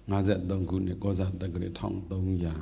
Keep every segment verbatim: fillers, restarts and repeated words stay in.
ngã dẹt đông cụ này có ra ta cái thong đông ya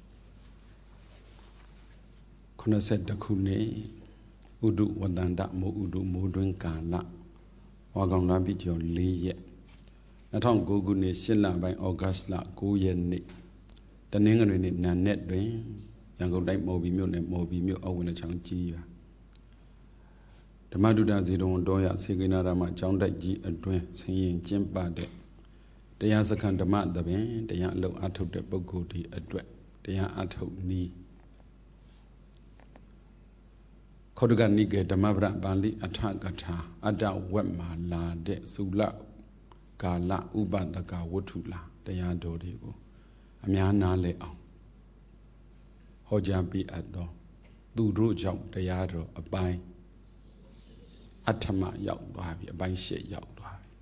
con nó sẽ đặc khu này udu wadan đã mô udu mô đuôi cả lạ hoa gong ra bị cho lý yẹ nó thong cụ cụ này xin là bài August là cụ yên này ta nên người này là nét đấy yang cầu đánh mô bị miêu này mô bị miêu âu này chẳng chi à Dhamma Duda Zidong Doya Sekina Rama Chong Dai Ji Adwen Sin Chin Pa De Taya Sakan Dhamma Daben Taya Lo Athuk De Pukkul Di Atwet Taya Athuk Ni Khodaga Nike Dhammavara Bali Atha Katha Adda Wet Ma La De Sula Kala Ubadaka Wuttu La Taya Do De Ko A Mya Na Le Aung Ho Ja Pi At Do Tu Ro Jaung Taya Do A Pai Atthamaရောက်သွားပြီအပိုင်းရှစ်ရောက်သွားပြီ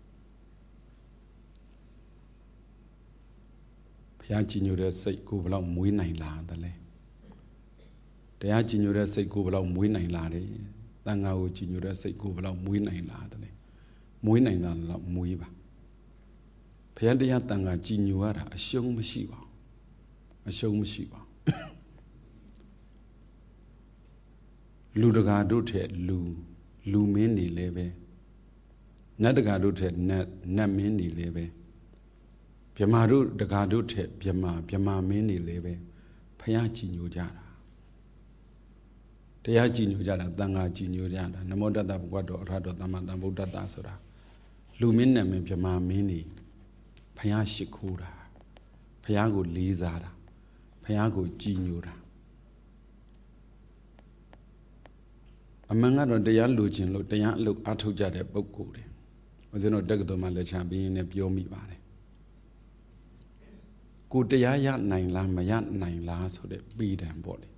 ဘုရားကြည်ညိုတဲ့စိတ်ကိုဘယ်လောက်မွေးနိုင်လာတယ်လဲတရားကြည်ညိုတဲ့စိတ်ကိုဘယ်လောက်မွေးနိုင်လာတယ်တန်ခါကိုကြည်ညိုတဲ့စိတ်ကိုဘယ်လောက်မွေးနိုင်လာတယ်လဲမွေးနိုင်တာတော့မွေးပါဘုရားတရားတန်ခါကြည်ညိုရတာအရှုံးမရှိပါဘူးအရှုံးမရှိပါလူတကာတို့ထက်လူလူမင်းနေလဲပဲနတ်တကာတို့ထက်နတ်နတ်မင်းနေလဲပဲဗြဟ္မာတို့တကာတို့ထက်ဗြဟ္မာဗြဟ္မာမင်းနေလဲပဲဖယားကြည်ညိုကြတာတရားကြည်ညိုကြတာတန်ခါကြည်ညိုကြတာနမောတတ္တဘုရားတော်အရဟတောသမ္မာသမ္ဗုဒ္ဓတ္တဆိုတာလူမင်းနတ်မင်းဗြဟ္မာမင်းနေဖယားရှိခိုးတာဖယားကိုလေးစားတာဖယားကိုကြည်ညိုတာအမှန်ကတော့တရားလူချင်းလို့တရားအလုပ်အားထုတ်ကြတဲ့ပုဂ္ဂိုလ်တွေဦးဇင်းတို့တက္ကသိုလ်မှာလက်ချပြီးရင်းနဲ့ပြောမိပါတယ်ကိုတရားရနိုင်လားမရနိုင်လားဆိုတဲ့ပြီးတံပေါ့လေ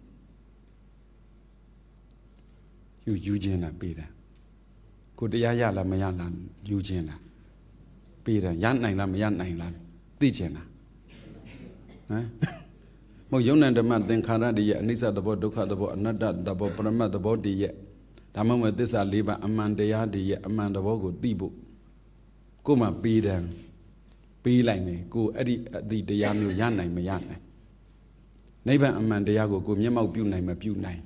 ယူယူခြင်းလားပြီးတံကိုတရားရလားမရလားယူခြင်းလားပြီးတံရနိုင်လားမရနိုင်လားသိခြင်းလားဟမ်မဟုတ်ယုံနံဓမ္မသင်္ခါရတည်းရဲ့အနိစ္စသဘောဒုက္ခသဘောအနတ္တသဘောပရမတ်သဘောတည်းရဲ့ဒါမှမဟုတ်သစ္စာလေးပါးအမှန်တရားတည်းရဲ့အမှန်သဘောကိုသိဖို့ကိုယ်မှပေးတယ်ပေးလိုက်မယ်ကိုအဲ့ဒီအတိတရားမျိုးရနိုင်မရနိုင်နိဗ္ဗာန်အမှန်တရားကိုကိုမျက်မှောက်ပြုနိုင်မပြုနိုင်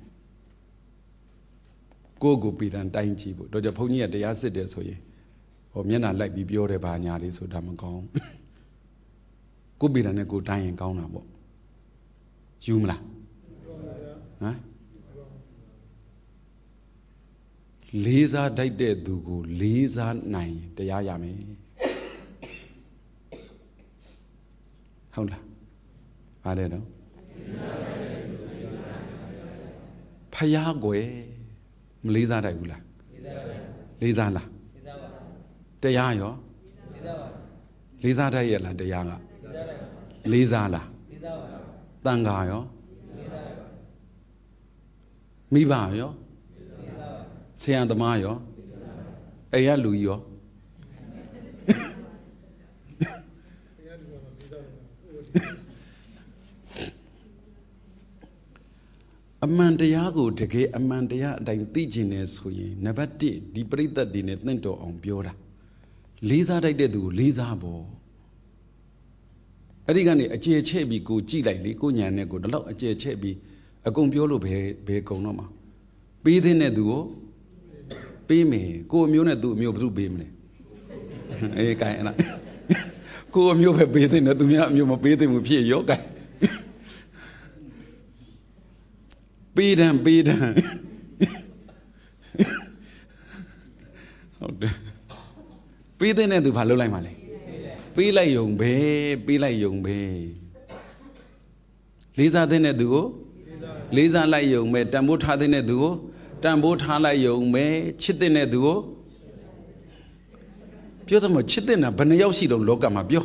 ကိုကိုပေးတယ်တိုင်းကြည့်ဖို့တော့ကြောင့်ဘုန်းကြီးကတရားစစ်တယ်ဆိုရင်ဟောမျက်နှာလိုက်ပြီးပြောတယ်ဘာညာလေးဆိုတာမကောင်းကိုပေးတယ်နဲ့ကိုတိုင်းရင်ကောင်းတာပေါ့ယူမလားဟမ်လေးစားတိုက်တဲ့သူကိုလေးစားနိုင်တရားရမယ်ဟုတ်လားပါတယ်နော်ဖယားကွယ်မလေးစားတိုက်ဘူးလားလေးစားလားတရားရောလေးစားတိုက်ရဲ့လားတရားကလေးစားလားတန်ခါရောမိဘရောဆရာသမားရောအိမ်ရလူကြီးရောအမှန်တရားကိုတကယ်အမှန်တရားအတိုင်းသိကျင်နေဆိုရင်နံပါတ်တစ်ဒီပရိသတ်တွေနဲ့သင့်တော်အောင်ပြောတာလေးစားတိုက်တဲ့သူကိုလေးစားဖို့အဲ့ဒီကနေအကျေချဲ့ပြီးကိုကြည့်လိုက်လေကိုညာနဲ့ကိုဒီလောက်အကျေချဲ့ပြီးအကုန်ပြောလို့ဘယ်ဘယ်ကုံတော့မှာပေးတဲ့သူကိုပေးမယ်ကိုအမျိုးနဲ့သူအမျိုးဘယ်သူပေးမလဲအေးကိုင်အဲ့လားကိုအမျိုးပဲပေးတဲ့သူများအမျိုးမပေးတဲ့မှုဖြစ်ရောကိုင်ပေးတယ်ပေးတယ်ဟုတ်တယ်ပေးတဲ့သူဘာလုပ်လိုက်မှာလဲပေးလိုက်ယုံပဲပေးလိုက်ယုံပဲလေးစားတဲ့သူကိုလေးစားလိုက်ယုံပဲတန်ဖိုးထားတဲ့သူကိုတန်ဖိုးထားလိုက်ယုံပဲချစ်တဲ့သူကိုပြောသမောချစ်တဲ့နာဘယ်နှယောက်ရှိတော့လောကမှာပြော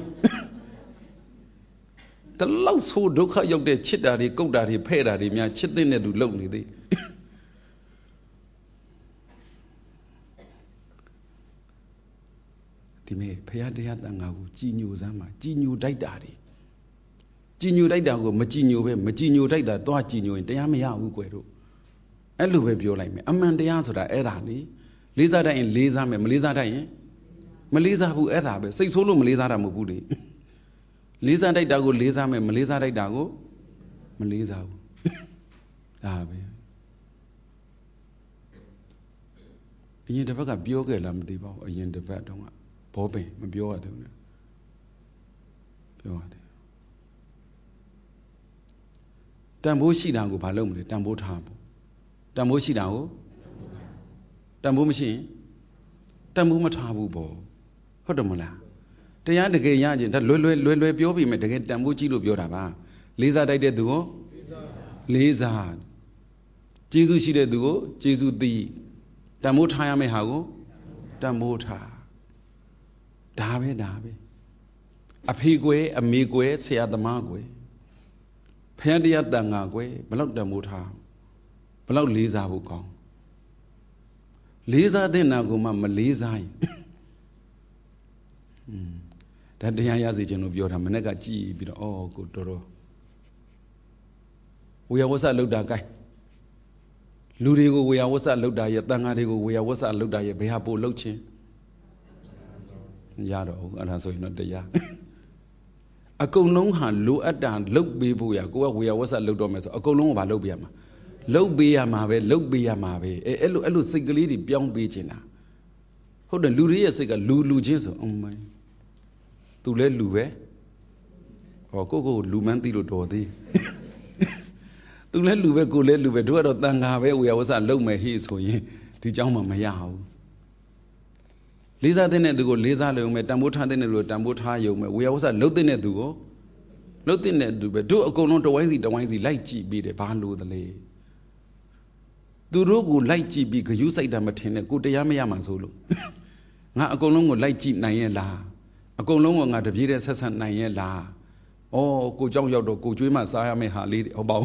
တလောက်ဆိုဒုက္ခရောက်တဲ့ချစ်တာတွေကုတ်တာတွေဖဲ့တာတွေများချစ်တဲ့သူလုံနေသေးဒီမဲ့ဖရာတရားတန်ခါကိုကြည်ညိုစမ်းမှာကြည်ညိုတိုက်တာတွေကြည်ညိုတိုက်တာကိုမကြည်ညိုပဲမကြည်ညိုတိုက်တာတွားကြည်ညိုရင်တရားမရဘူးကွယ်တို့အဲ့လိုပဲပြောလိုက်မယ်အမှန်တရားဆိုတာအဲ့ဒါလေလေးစားတတ်ရင်လေးစားမယ်မလေးစားတတ်ရင်မလေးစားဘူးအဲ့ဒါပဲစိတ်ဆိုးလို့မလေးစားတာမဟုတ်ဘူးလေလေးစားတိုက်တာကိုလေးစားမယ်မလေးစားတိုက်တာကိုမလေးစားဘူးဒါပဲအရင်တစ်ပတ်ကပြောခဲ့လားမသိပါဘူးအရင်တစ်ပတ်တုန်းကဘောပင်မပြောရသေးဘူးနဲ့ပြောရတယ်တန်ဖိုးရှိတာကိုဘာလုပ်မလဲတန်ဖိုးထားဖို့တန်ဖိုးရှိတာကိုတန်ဖိုးမရှိရင်တန်ဖိုးမထားဘူးပေါ့ဟုတ်တယ်မလားတရားတကယ်ရခြင်းဒါလွယ်လွယ်လွယ်လွယ်ပြောပြီးမယ်တကယ်တန်ဖိုးကြီးလို့ပြောတာပါလေးစားတိုက်တဲ့သူကိုလေးစားကျေးဇူးရှိတဲ့သူကိုကျေးဇူးသိတန်ဖိုးထားရမယ့်ဟာကိုတန်ဖိုးထားဒါပဲဒါပဲအဖေကွယ်အမေကွယ်ဆရာသမားကွယ်ဖခင်တရားတန်ခါကွယ်ဘလောက်တန်ဖိုးထားဘလောက်လေးစားဖို့ကောင်းလေးစားတဲ့နာကိုမှမလေးစားရင်อืมဒါတရားရစေခြင်းလို့ပြောတာမနေ့ကကြည်ပြီးတော့အော်ကိုတော်တော်ဝေယဝဆလောက်တာ gain လူတွေကိုဝေယဝဆလောက်တာရဲ့တန်ခါတွေကိုဝေယဝဆလောက်တာရဲ့ဘယ်ဟာပို့လောက်ချင်းရတော့ဟုတ်အဲ့ဒါဆိုရင်တော့တရားအကုန်လုံးဟာလိုအပ်တာလုတ်ပေးဖို့ရကိုကဝေယဝဆလုတ်တော့မယ်ဆိုအကုန်လုံးကဘာလုတ်ပေးရမှာလုတ်ပေးရမှာပဲလုတ်ပေးရမှာပဲအဲအဲ့လိုအဲ့လိုစိတ်ကလေးတွေပြောင်းပေးချင်တာဟုတ်တယ်လူတွေရဲ့စိတ်ကလူလူချင်းဆိုအမင်းသူလဲလူပဲဟောကိုကိုလူမှန်းသိလို့တော်သေးသူလဲလူပဲကိုလဲလူပဲတို့ကတော့တန်ခါပဲဝေယဝဆလုတ်မယ်ဟေ့ဆိုရင်ဒီเจ้าမှမရဘူးလေးစားတဲ့သူကိုလေးစားလို့မယ်တန်ဖိုးထားတဲ့သူကိုတန်ဖိုးထားရုံပဲဝေယဝဆလှုပ်တဲ့သူကိုလှုပ်တဲ့သူပဲတို့အကုန်လုံးတဝိုင်းစီတဝိုင်းစီလိုက်ကြည့်ပြီးတယ်ဘာလို့သလဲသူတို့ကိုလိုက်ကြည့်ပြီးဂယုစိုက်တာမထင်နဲ့ကိုတရားမရမှာဆိုလို့ငါအကုန်လုံးကိုလိုက်ကြည့်နိုင်ရဲ့လားအကုန်လုံးကငါတပြေးတဲ့ဆက်ဆက်နိုင်ရဲ့လားဩကိုเจ้าရောက်တော့ကိုကျွေးမှစားရမယ့်ဟာလေးဟောပါဦး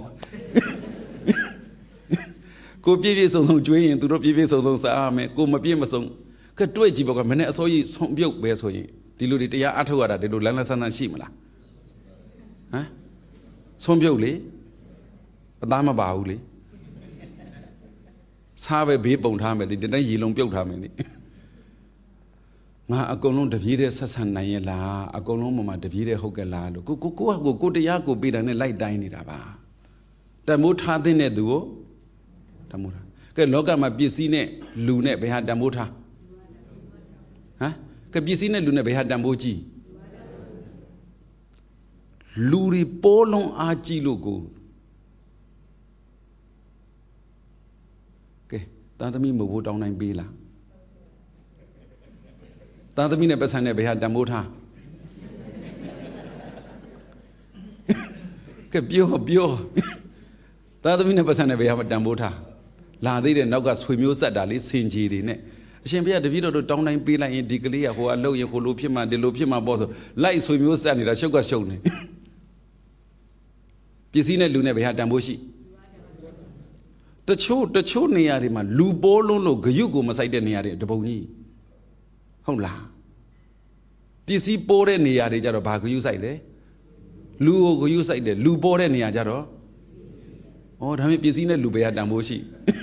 ကိုပြည့်ပြည့်စုံစုံကျွေးရင်သူတို့ပြည့်ပြည့်စုံစုံစားရမယ်ကိုမပြည့်မစုံကတွေ့ကြည့်ပေါ့ကမနေ့အစိုးရဆုံးပြုတ်ပဲဆိုရင်ဒီလိုတွေတရားအထုတ်ရတာဒီလိုလန်းလန်းဆန်းဆန်းရှိမလားဟမ်ဆုံးပြုတ်လေအသားမပါဘူးလေစားပဲဘေးပုံထားမယ်ဒီတိုင်းရေလုံးပြုတ်ထားမယ်လေငါအကုန်လုံးတပြေးတဲ့ဆက်ဆံနိုင်ရဲ့လားအကုန်လုံးမှမတပြေးတဲ့ဟုတ်ကဲ့လားလို့ကိုကိုကိုကိုကိုတရားကိုပေးတာနဲ့လိုက်တိုင်းနေတာပါတမိုးထားတဲ့သူကိုတမိုးထားကဲလောကမှာပစ္စည်းနဲ့လူနဲ့ဘယ်ဟာတမိုးထားဟမ်ကပစ္စည်းနဲ့လူနဲ့ဘယ်ဟာတန်ဖိုးကြီးလူတွေပိုးလုံးအားကြီးလို့ကိုကဲတာသမီမဟုတ်တောင်းနိုင်ပေးလားတာသမီနဲ့ပတ်စံနဲ့ဘယ်ဟာတန်ဖိုးထားကဲပြောပြောတာသမီနဲ့ပတ်စံနဲ့ဘယ်ဟာတန်ဖိုးထားလာသေးတယ်နောက်ကဆွေမျိုးဆက်တာလေးစင်ကြီးတွေနဲ့အရှင်ဘုရားတပည့်တော်တို့တောင်းတိုင်းပေးလိုက်ရင်ဒီကလေးကဟိုအလုပ်ရင်ဟိုလိုဖြစ်မှဒီလိုဖြစ်မှပေါ့ဆိုလိုက်ဆွေမျိုးဆက်နေတာရှုပ်ကရှုပ်နေပစ္စည်းနဲ့လူနဲ့ဘယ်ဟာတန်ဖိုးရှိတချို့တချို့နေရာတွေမှာလူပိုးလုံးလို့ဂယုကိုမဆိုင်တဲ့နေရာတွေတပုံကြီးဟုတ်လားပစ္စည်းပိုးတဲ့နေရာတွေကြတော့ဘာဂယုဆိုင်လဲလူကိုဂယုဆိုင်တယ်လူပိုးတဲ့နေရာကြတော့ဩဒါမျိုးပစ္စည်းနဲ့လူဘယ်ဟာတန်ဖိုးရှိ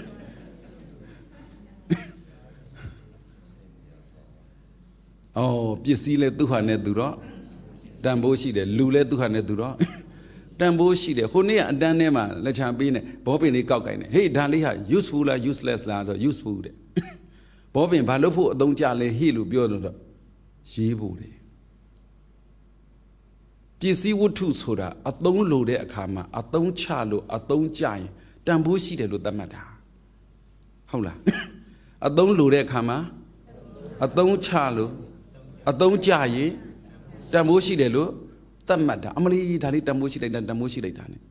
အော်ပစ္စည်းလဲသူ့ဟာနဲ့သူတော့တန်ဖိုးရှိတယ်လူလဲသူ့ဟာနဲ့သူတော့တန်ဖိုးရှိတယ်ဟိုနေ့ကအတန်းထဲမှာလက်ချံပေးနေဘောပင်လေးကောက်ကိုင်နေဟေးဒါလေးဟာ useful လား useless လားဆို useful တဲ့ဘောပင်ဘာလို့ဖို့အသုံးကျလဲဟေ့လို့ပြောတော့ရေးဖို့တယ်ပစ္စည်းဝတ္ထုဆိုတာအသုံးလိုတဲ့အခါမှာအသုံးချလို့အသုံးကျရင်တန်ဖိုးရှိတယ်လို့သတ်မှတ်တာဟုတ်လားအသုံးလိုတဲ့အခါမှာအသုံးချလို့အသုံးကြရင်တန်ဖိုးရှိတယ်လို့သတ်မှတ်တာအမလီဒါလေးတန်ဖိုးရှိလိုက်တာတန်ဖိုးရှိလိုက်တာ ਨੇ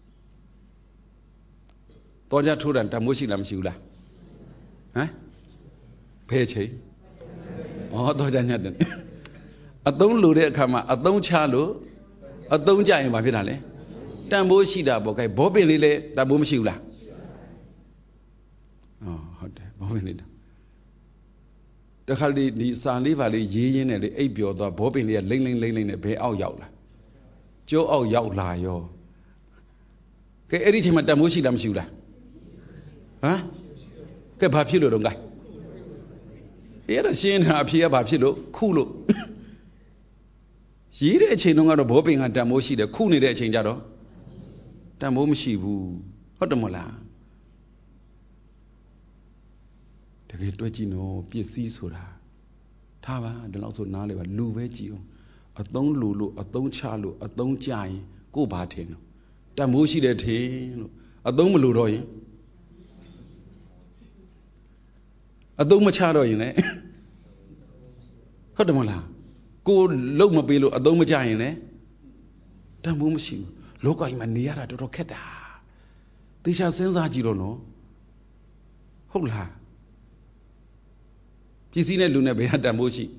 တော့ကြထိုးတာတန်ဖိုးရှိလားမရှိဘူးလားဟမ်ဖဲချိန်ဩတော့ကြညတ်တယ်အသုံးလိုတဲ့အခါမှာအသုံးချလို့အသုံးကြရင်ဘာဖြစ်တာလဲတန်ဖိုးရှိတာပေါ့ကဲဘောပင်လေးလဲတန်ဖိုးမရှိဘူးလားဩဟုတ်တယ်ဘောပင်လေးတခါလေဒီစာလေးပါလေးရေးရင်းနဲ့လေအိပ်ပျော်သွားဘောပင်လေးကလိမ့်လိမ့်လိမ့်လိမ့်နဲ့ဘဲအောက်ရောက်လာကျိုးအောက်ရောက်လာရောကဲအဲ့ဒီချိန်မှာတန်ဖိုးရှိလားမရှိဘူးလားဟမ်ကဲဘာဖြစ်လို့တော့ကဲအဲ့ဒါရှင်းနေတာအဖြေကဘာဖြစ်လို့ခုလို့ရေးတဲ့အချိန်တုန်းကတော့ဘောပင်ကတန်ဖိုးရှိတယ်ခုနေတဲ့အချိန်ကျတော့တန်ဖိုးမရှိဘူးဟုတ်တယ်မဟုတ်လားတကယ်တွက်ကြည့်နော်ပစ္စည်းဆိုတာထားပါဒီလောက်ဆိုနားလေပါလူပဲကြည့်အောင်အသုံးလူလို့အသုံးချလို့အသုံးကြရင်ကို့ဘာထင်လို့တန်ဖိုးရှိတယ်ထင်လို့အသုံးမလို့တော့ရင်အသုံးမချတော့ရင်လည်းဟုတ်တယ်မလားကိုလုံမပေးလို့အသုံးမချရင်လည်းတန်ဖိုးမရှိဘူးလောကကြီးမှာနေရတာတော်တော်ခက်တာသေချာစဉ်းစားကြည့်တော့နော်ဟုတ်လားပစ္စည်းနဲ့လူနဲ့ဘယ်ဟာတန်ဖိုးရှိ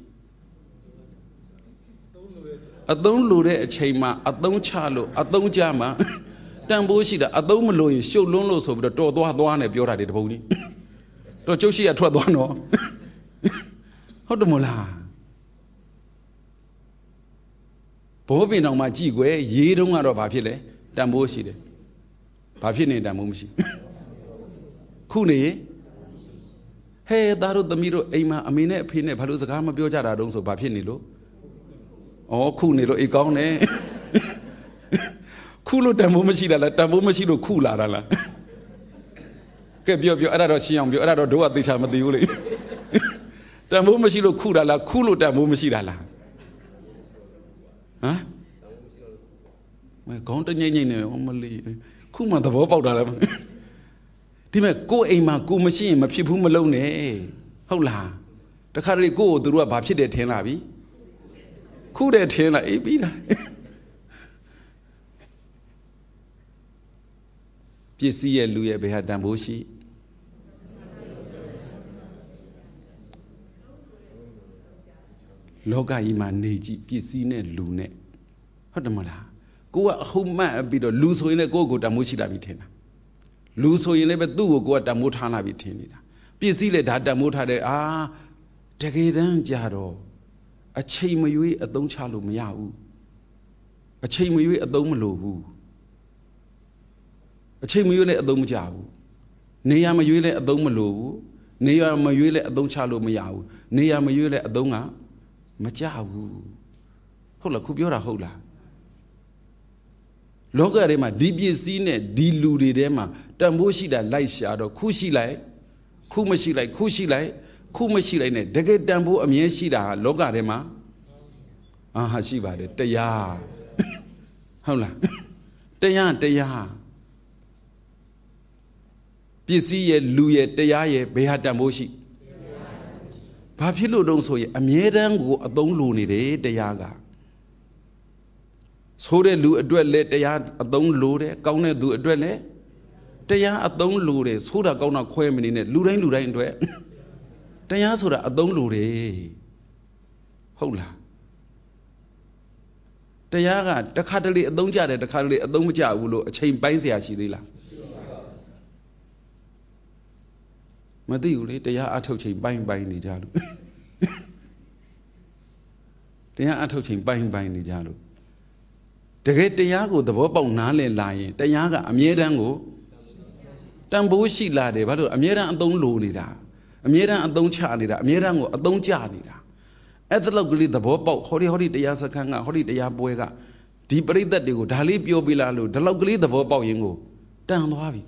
အသုံးလိုတဲ့အချိန်မှာအသုံးချလို့အသုံးကြမှာတန်ဖိုးရှိတာအသုံးမလို့ရင်ရှုပ်လွန်းလို့ဆိုပြီးတော့တော်သွားသွားနဲ့ပြောတာတွေတပုံကြီးတော့ကျုပ်ရှိရထွက်သွားနော်ဟုတ်တယ်မလားဘောပင်တော်မှာကြည်ွယ်ရေးတုံးကတော့ဘာဖြစ်လဲတန်ဖိုးရှိတယ်ဘာဖြစ်နေတန်ဖိုးမရှိခုနေဟဲ့သားတို့သမီးတို့အိမ်မှာအမေနဲ့အဖေနဲ့ဘာလို့စကားမပြောကြတာတုံးဆိုဘာဖြစ်နေလို့ဩခုနေလို့အေးကောင်းတယ်ခုလို့တန်ဖိုးမရှိတာလားတန်ဖိုးမရှိလို့ခုလာတာလားကဲပြောပြောအဲ့ဒါတော့ရှင်းအောင်ပြောအဲ့ဒါတော့တို့ကသေချာမသိဘူးလေတန်ဖိုးမရှိလို့ခုတာလားခုလို့တန်ဖိုးမရှိတာလားဟမ်မဲခေါင်းတငိမ့်ငိမ့်နေမလေးခုမှသဘောပေါက်တာလားဒီမဲ့ကိုယ်အိမ်မှာကိုမရှိရင်မဖြစ်ဘူးမလုံးနဲ့ဟုတ်လားတခါတလေကိုယ့်ကိုသူတို့ကဘာဖြစ်တယ်ထင်လာပြီခုတယ်ထင်လာအေးပြီးလားပစ္စည်းရဲ့လူရဲ့ဘယ်ဟာတန်ဖိုးရှိလောကကြီးမှာနေကြည့်ပစ္စည်းနဲ့လူနဲ့ဟုတ်တယ်မလားကိုကအဟုတ်မှတ်ပြီးတော့လူဆိုရင်လည်းကိုယ့်ကိုတန်ဖိုးရှိလာပြီထင်တာလူဆိုရင်လည်းပဲသူ့ကိုကိုကတန်ဖိုးထားလာပြီထင်နေတာပစ္စည်းလည်းဒါတန်ဖိုးထားတယ်အာတကယ်တမ်းကြတော့အချိန်မရွေးအသုံးချလို့မရဘူးအချိန်မရွေးအသုံးမလိုဘူးအချိန်မရွေးလည်းအသုံးမကျဘူးနေရာမရွေးလည်းအသုံးမလိုဘူးနေရာမရွေးလည်းအသုံးချလို့မရဘူးနေရာမရွေးလည်းအသုံးကမကျဘူးဟုတ်လားခုပြောတာဟုတ်လားလောကထဲမှာဒီပစ္စည်းနဲ့ဒီလူတွေထဲမှာတန်ဖိုးရှိတာလိုက်ရှာတော့ခုရှိလိုက်ခုမရှိလိုက်ခုရှိလိုက်ခုမရှိလိုက်နဲ့တကယ်တန်ဖိုးအမြဲရှိတာဟာလောကထဲမှာအာဟာရှိပါတယ်တရားဟုတ်လားတရားတရားပစ္စည်းရဲ့လူရဲ့တရားရဲ့ဘယ်ဟာတန်ဖိုးရှိဘာဖြစ်လို့တုံးဆိုရင်အမြဲတမ်းကိုအသုံးလိုနေတယ်တရားကဆိုတဲ့လူအတွက်လည်းတရားအသုံးလိုတယ်ကောင်းတဲ့သူအတွက်လည်းတရားအသုံးလိုတယ်ဆိုတာကောင်းတာခွဲမနေနဲ့လူတိုင်းလူတိုင်းအတွက်တရားဆိုတာအသုံးလိုတယ်ဟုတ်လားတရားကတစ်ခါတလေအသုံးကျတယ်တစ်ခါတလေအသုံးမကျဘူးလို့အချိန်ပိုင်းเสียရှိသေးလားမသိဘူးလေတရားအထုတ်ချိန်ပိုင်းပိုင်းနေကြလို့တရားအထုတ်ချိန်ပိုင်းပိုင်းနေကြလို့တကယ်တရားကိုသဘောပေါက်နားလည်လာရင်တရားကအမြဲတမ်းကိုတန်ဖိုးရှိလာတယ်ဘာလို့အမြဲတမ်းအသုံးလိုနေတာအမြဲတမ်းအသုံးချနေတာအမြဲတမ်းကိုအသုံးကျနေတာအဲ့ဒါလောက်ကလေးသဘောပေါက်ဟောဒီဟောဒီတရားစခန်းကဟောဒီတရားပွဲကဒီပရိသတ်တွေကိုဒါလေးပြောပြလာလို့ဒီလောက်ကလေးသဘောပေါက်ရင်ကိုတန်သွားပြီ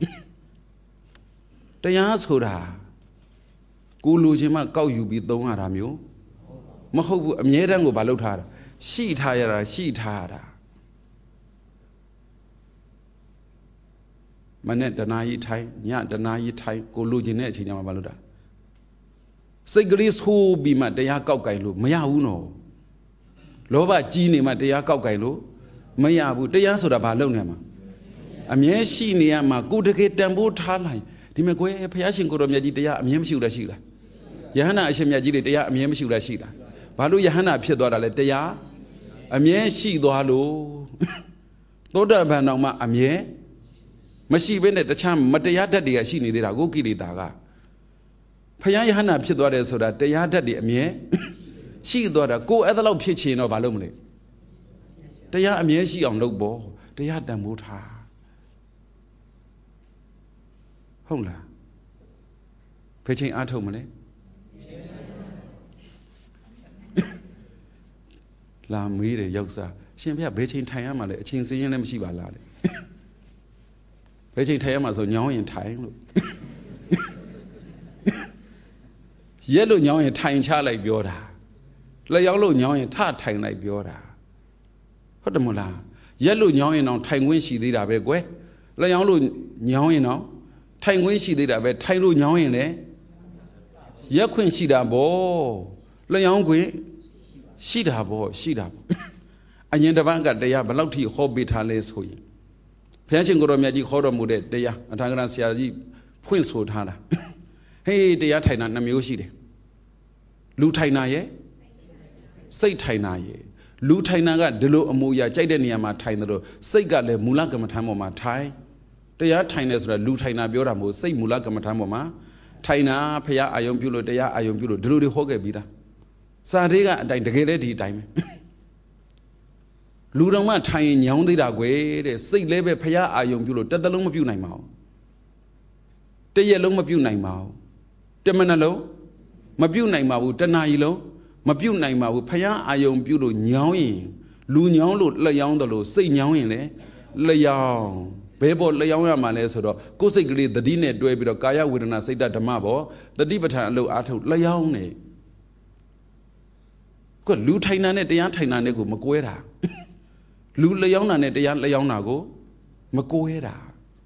တရားဆိုတာကိုလိုချင်မှကောက်ယူပြီးသုံးရတာမျိုးမဟုတ်ဘူးအမြဲတမ်းကိုမလုပ်ထားတာရှိထားရတာရှိထားရတာမနဲ့တနာကြီးထိုင်ညတနာကြီးထိုင်ကိုလိုချင်တဲ့အချိန်ကျမှမလုပ်တာစိတ်ကလေးဆိုးပြီးမှတရားကောက်ကင်လို့မရဘူးနော်လောဘကြီးနေမှတရားကောက်ကင်လို့မရဘူးတရားဆိုတာဘာလုပ်နေမှာအမြဲရှိနေရမှာကိုတကယ်တန်ဖိုးထားလိုက်ဒီမဲ့ကွယ်ဘုရားရှင်ကိုတော်မြတ်ကြီးတရားအမြဲမရှိဘူးလားရှိလားယဟန္တာအရှင်မြတ်ကြီးတွေတရားအမြဲမရှိဘူးလားရှိလားဘာလို့ယဟန္တာဖြစ်သွားတာလဲတရားအမြဲရှိသွားလို့သောတာပန်တော်မှာအမြဲမရှိဘဲနဲ့တခြားမတရားဓာတ်တွေကရှိနေသေးတာကိုကိလေသာကဘုရားယဟန္တာဖြစ်သွားတယ်ဆိုတာတရားဓာတ်တွေအမြဲရှိသွားတာကိုအဲ့ဒါလောက်ဖြစ်ချင်တော့ဘာလို့မလဲတရားအမြဲရှိအောင်လုပ်ဖို့တရားတန်ဖိုးထားဟုတ်လားဘယ်ချိန်အားထုတ်မလဲလာမေးတယ်ယောက်ျားရှင်ဖေဘယ်ချိန်ထိုင်ရမှာလဲအချိန်စင်းရင်လည်းမရှိပါလားတဲ့ဘယ်ချိန်ထိုင်ရမှာဆိုညောင်းရင်ထိုင်လို့ရက်လို့ညောင်းရင်ထိုင်ချလိုက်ပြောတာလျှောက်လို့ညောင်းရင်ထထိုင်လိုက်ပြောတာဟုတ်တယ်မလားရက်လို့ညောင်းရင်တော့ထိုင်ခွင့်ရှိသေးတာပဲကွယ်လျှောက်လို့ညောင်းရင်တော့ထိုင်ခွင့်ရှိသေးတာပဲထိုင်လို့ညောင်းရင်လည်းရက်ခွင့်ရှိတာဗောလျှောက်ခွင့်ရှိတာဗောရှိတာဗောအရင်တစ်ပတ်ကတရားဘယ်လောက်ထိဟောပေးထားလဲဆိုရင်ဘုရားရှင်ကိုရောမြတ်ကြီးခေါ်တော်မူတဲ့တရားအထာဂရဆရာကြီးဖွင့်ဆိုထားတာဟေးတရားထိုင်တာနှမျိုးရှိတယ်လူထိုင်တာရဲ့စိတ်ထိုင်တာရဲ့လူထိုင်တာကဒီလိုအမူအရာကြိုက်တဲ့နေရာမှာထိုင်တယ်လို့စိတ်ကလည်းမူလကမ္မဋ္ဌာန်းပေါ်မှာထိုင်တရားထိုင်တယ်ဆိုတာလူထိုင်တာပြောတာမဟုတ်စိတ်မူလကမ္မဋ္ဌာန်းပေါ်မှာထိုင်တာဖရာအာယုံပြုလို့တရားအာယုံပြုလို့ဒီလိုတွေဟောခဲ့ပြီးသားစာသေးကအတိုင်းတကယ်လည်းဒီအတိုင်းပဲလူတော်မှထိုင်ရင်ညောင်းသေးတာကွယ်တဲ့စိတ်လည်းပဲဖရာအာယုံပြုလို့တစ်သက်လုံးမပြုတ်နိုင်ပါဘူးတရက်လုံးမပြုတ်နိုင်ပါဘူးတမနလုံးမပြုတ်နိုင်ပါဘူးတနာရီလုံးမပြုတ်နိုင်ပါဘူးဖယားအာယုံပြုတ်လို့ညောင်းရင်လူညောင်းလို့လျှောင်းတယ်လို့စိတ်ညောင်းရင်လေလျှောင်းဘယ်ပေါ်လျှောင်းရမှာလဲဆိုတော့ကိုယ်စိတ်ကလေးသတိနဲ့တွဲပြီးတော့ကာယဝေဒနာစိတ်ဓမ္မပေါ်တတိပဋ္ဌာန်အလုပ်အားထုတ်လျှောင်းနေကိုလူထိုင်တာနဲ့တရားထိုင်တာနဲ့ကိုမကွဲတာလူလျှောင်းတာနဲ့တရားလျှောင်းတာကိုမကွဲတာ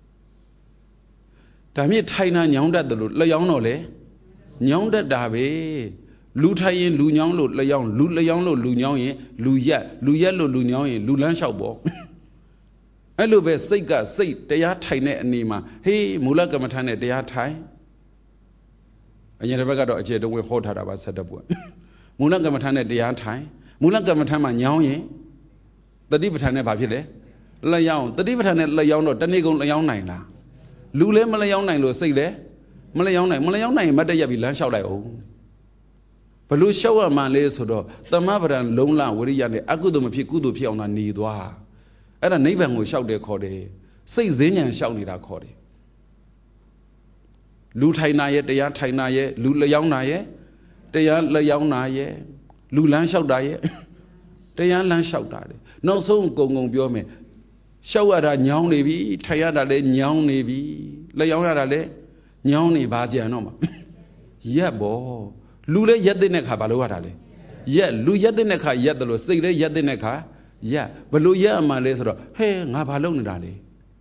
ဒါမြင့်ထိုင်တာညောင်းတတ်တယ်လို့လျှောင်းတော့လေညောင်းတတ်တာပဲလူထိုင်ရင်လူညောင်းလို့လျောင်းလူလျောင်းလို့လူညောင်းရင်လူရက်လူရက်လို့လူညောင်းရင်လူလန်းလျှောက်ပေါ့အဲ့လိုပဲစိတ်ကစိတ်တရားထိုင်တဲ့အနေမှာဟေးမူလကမ္မထာနဲ့တရားထိုင်အရင်တစ်ပတ်ကတော့အခြေတဝဲဟောထားတာပါဆက်တပွမူလကမ္မထာနဲ့တရားထိုင်မူလကမ္မထာမှာညောင်းရင်တတိပဋ္ဌာန်နဲ့ဘာဖြစ်လဲလျောင်းတတိပဋ္ဌာန်နဲ့လျောင်းတော့တနေ့ကုန်လျောင်းနိုင်လားလူလည်းမလျောင်းနိုင်လို့စိတ်လည်းမလျောင်းနိုင်မလျောင်းနိုင်ရင်မတ်တရက်ပြီးလမ်းလျှောက်လိုက်အောင်ဘလို့လျှောက်ရမှလဲဆိုတော့သမဗရံလုံးလဝရိယနဲ့အကုသိုလ်မဖြစ်ကုသိုလ်ဖြစ်အောင်သာနေသွားအဲ့ဒါနိဗ္ဗာန်ကိုလျှောက်တယ်ခေါ်တယ်စိတ်ဈဉ္ဉံလျှောက်နေတာခေါ်တယ်လူထိုင်နာရဲ့တရားထိုင်နာရဲ့လူလျောင်းနာရဲ့တရားလျောင်းနာရဲ့လူလမ်းလျှောက်တာရဲ့တရားလမ်းလျှောက်တာတယ်နောက်ဆုံးကုံကုံပြောမယ်လျှောက်ရတာညောင်းနေပြီထိုင်ရတာလည်းညောင်းနေပြီလျောင်းရတာလည်းညောင်းနေပါကြံတော့မှာရက်ဘောလူလည်းရက်တဲ့ခါဘာလို့ရတာလဲရက်လူရက်တဲ့ခါရက်တယ်လို့စိတ်လည်းရက်တဲ့ခါရက်ဘလို့ရက်အမှန်လဲဆိုတော့ဟဲငါဘာလုပ်နေတာလဲ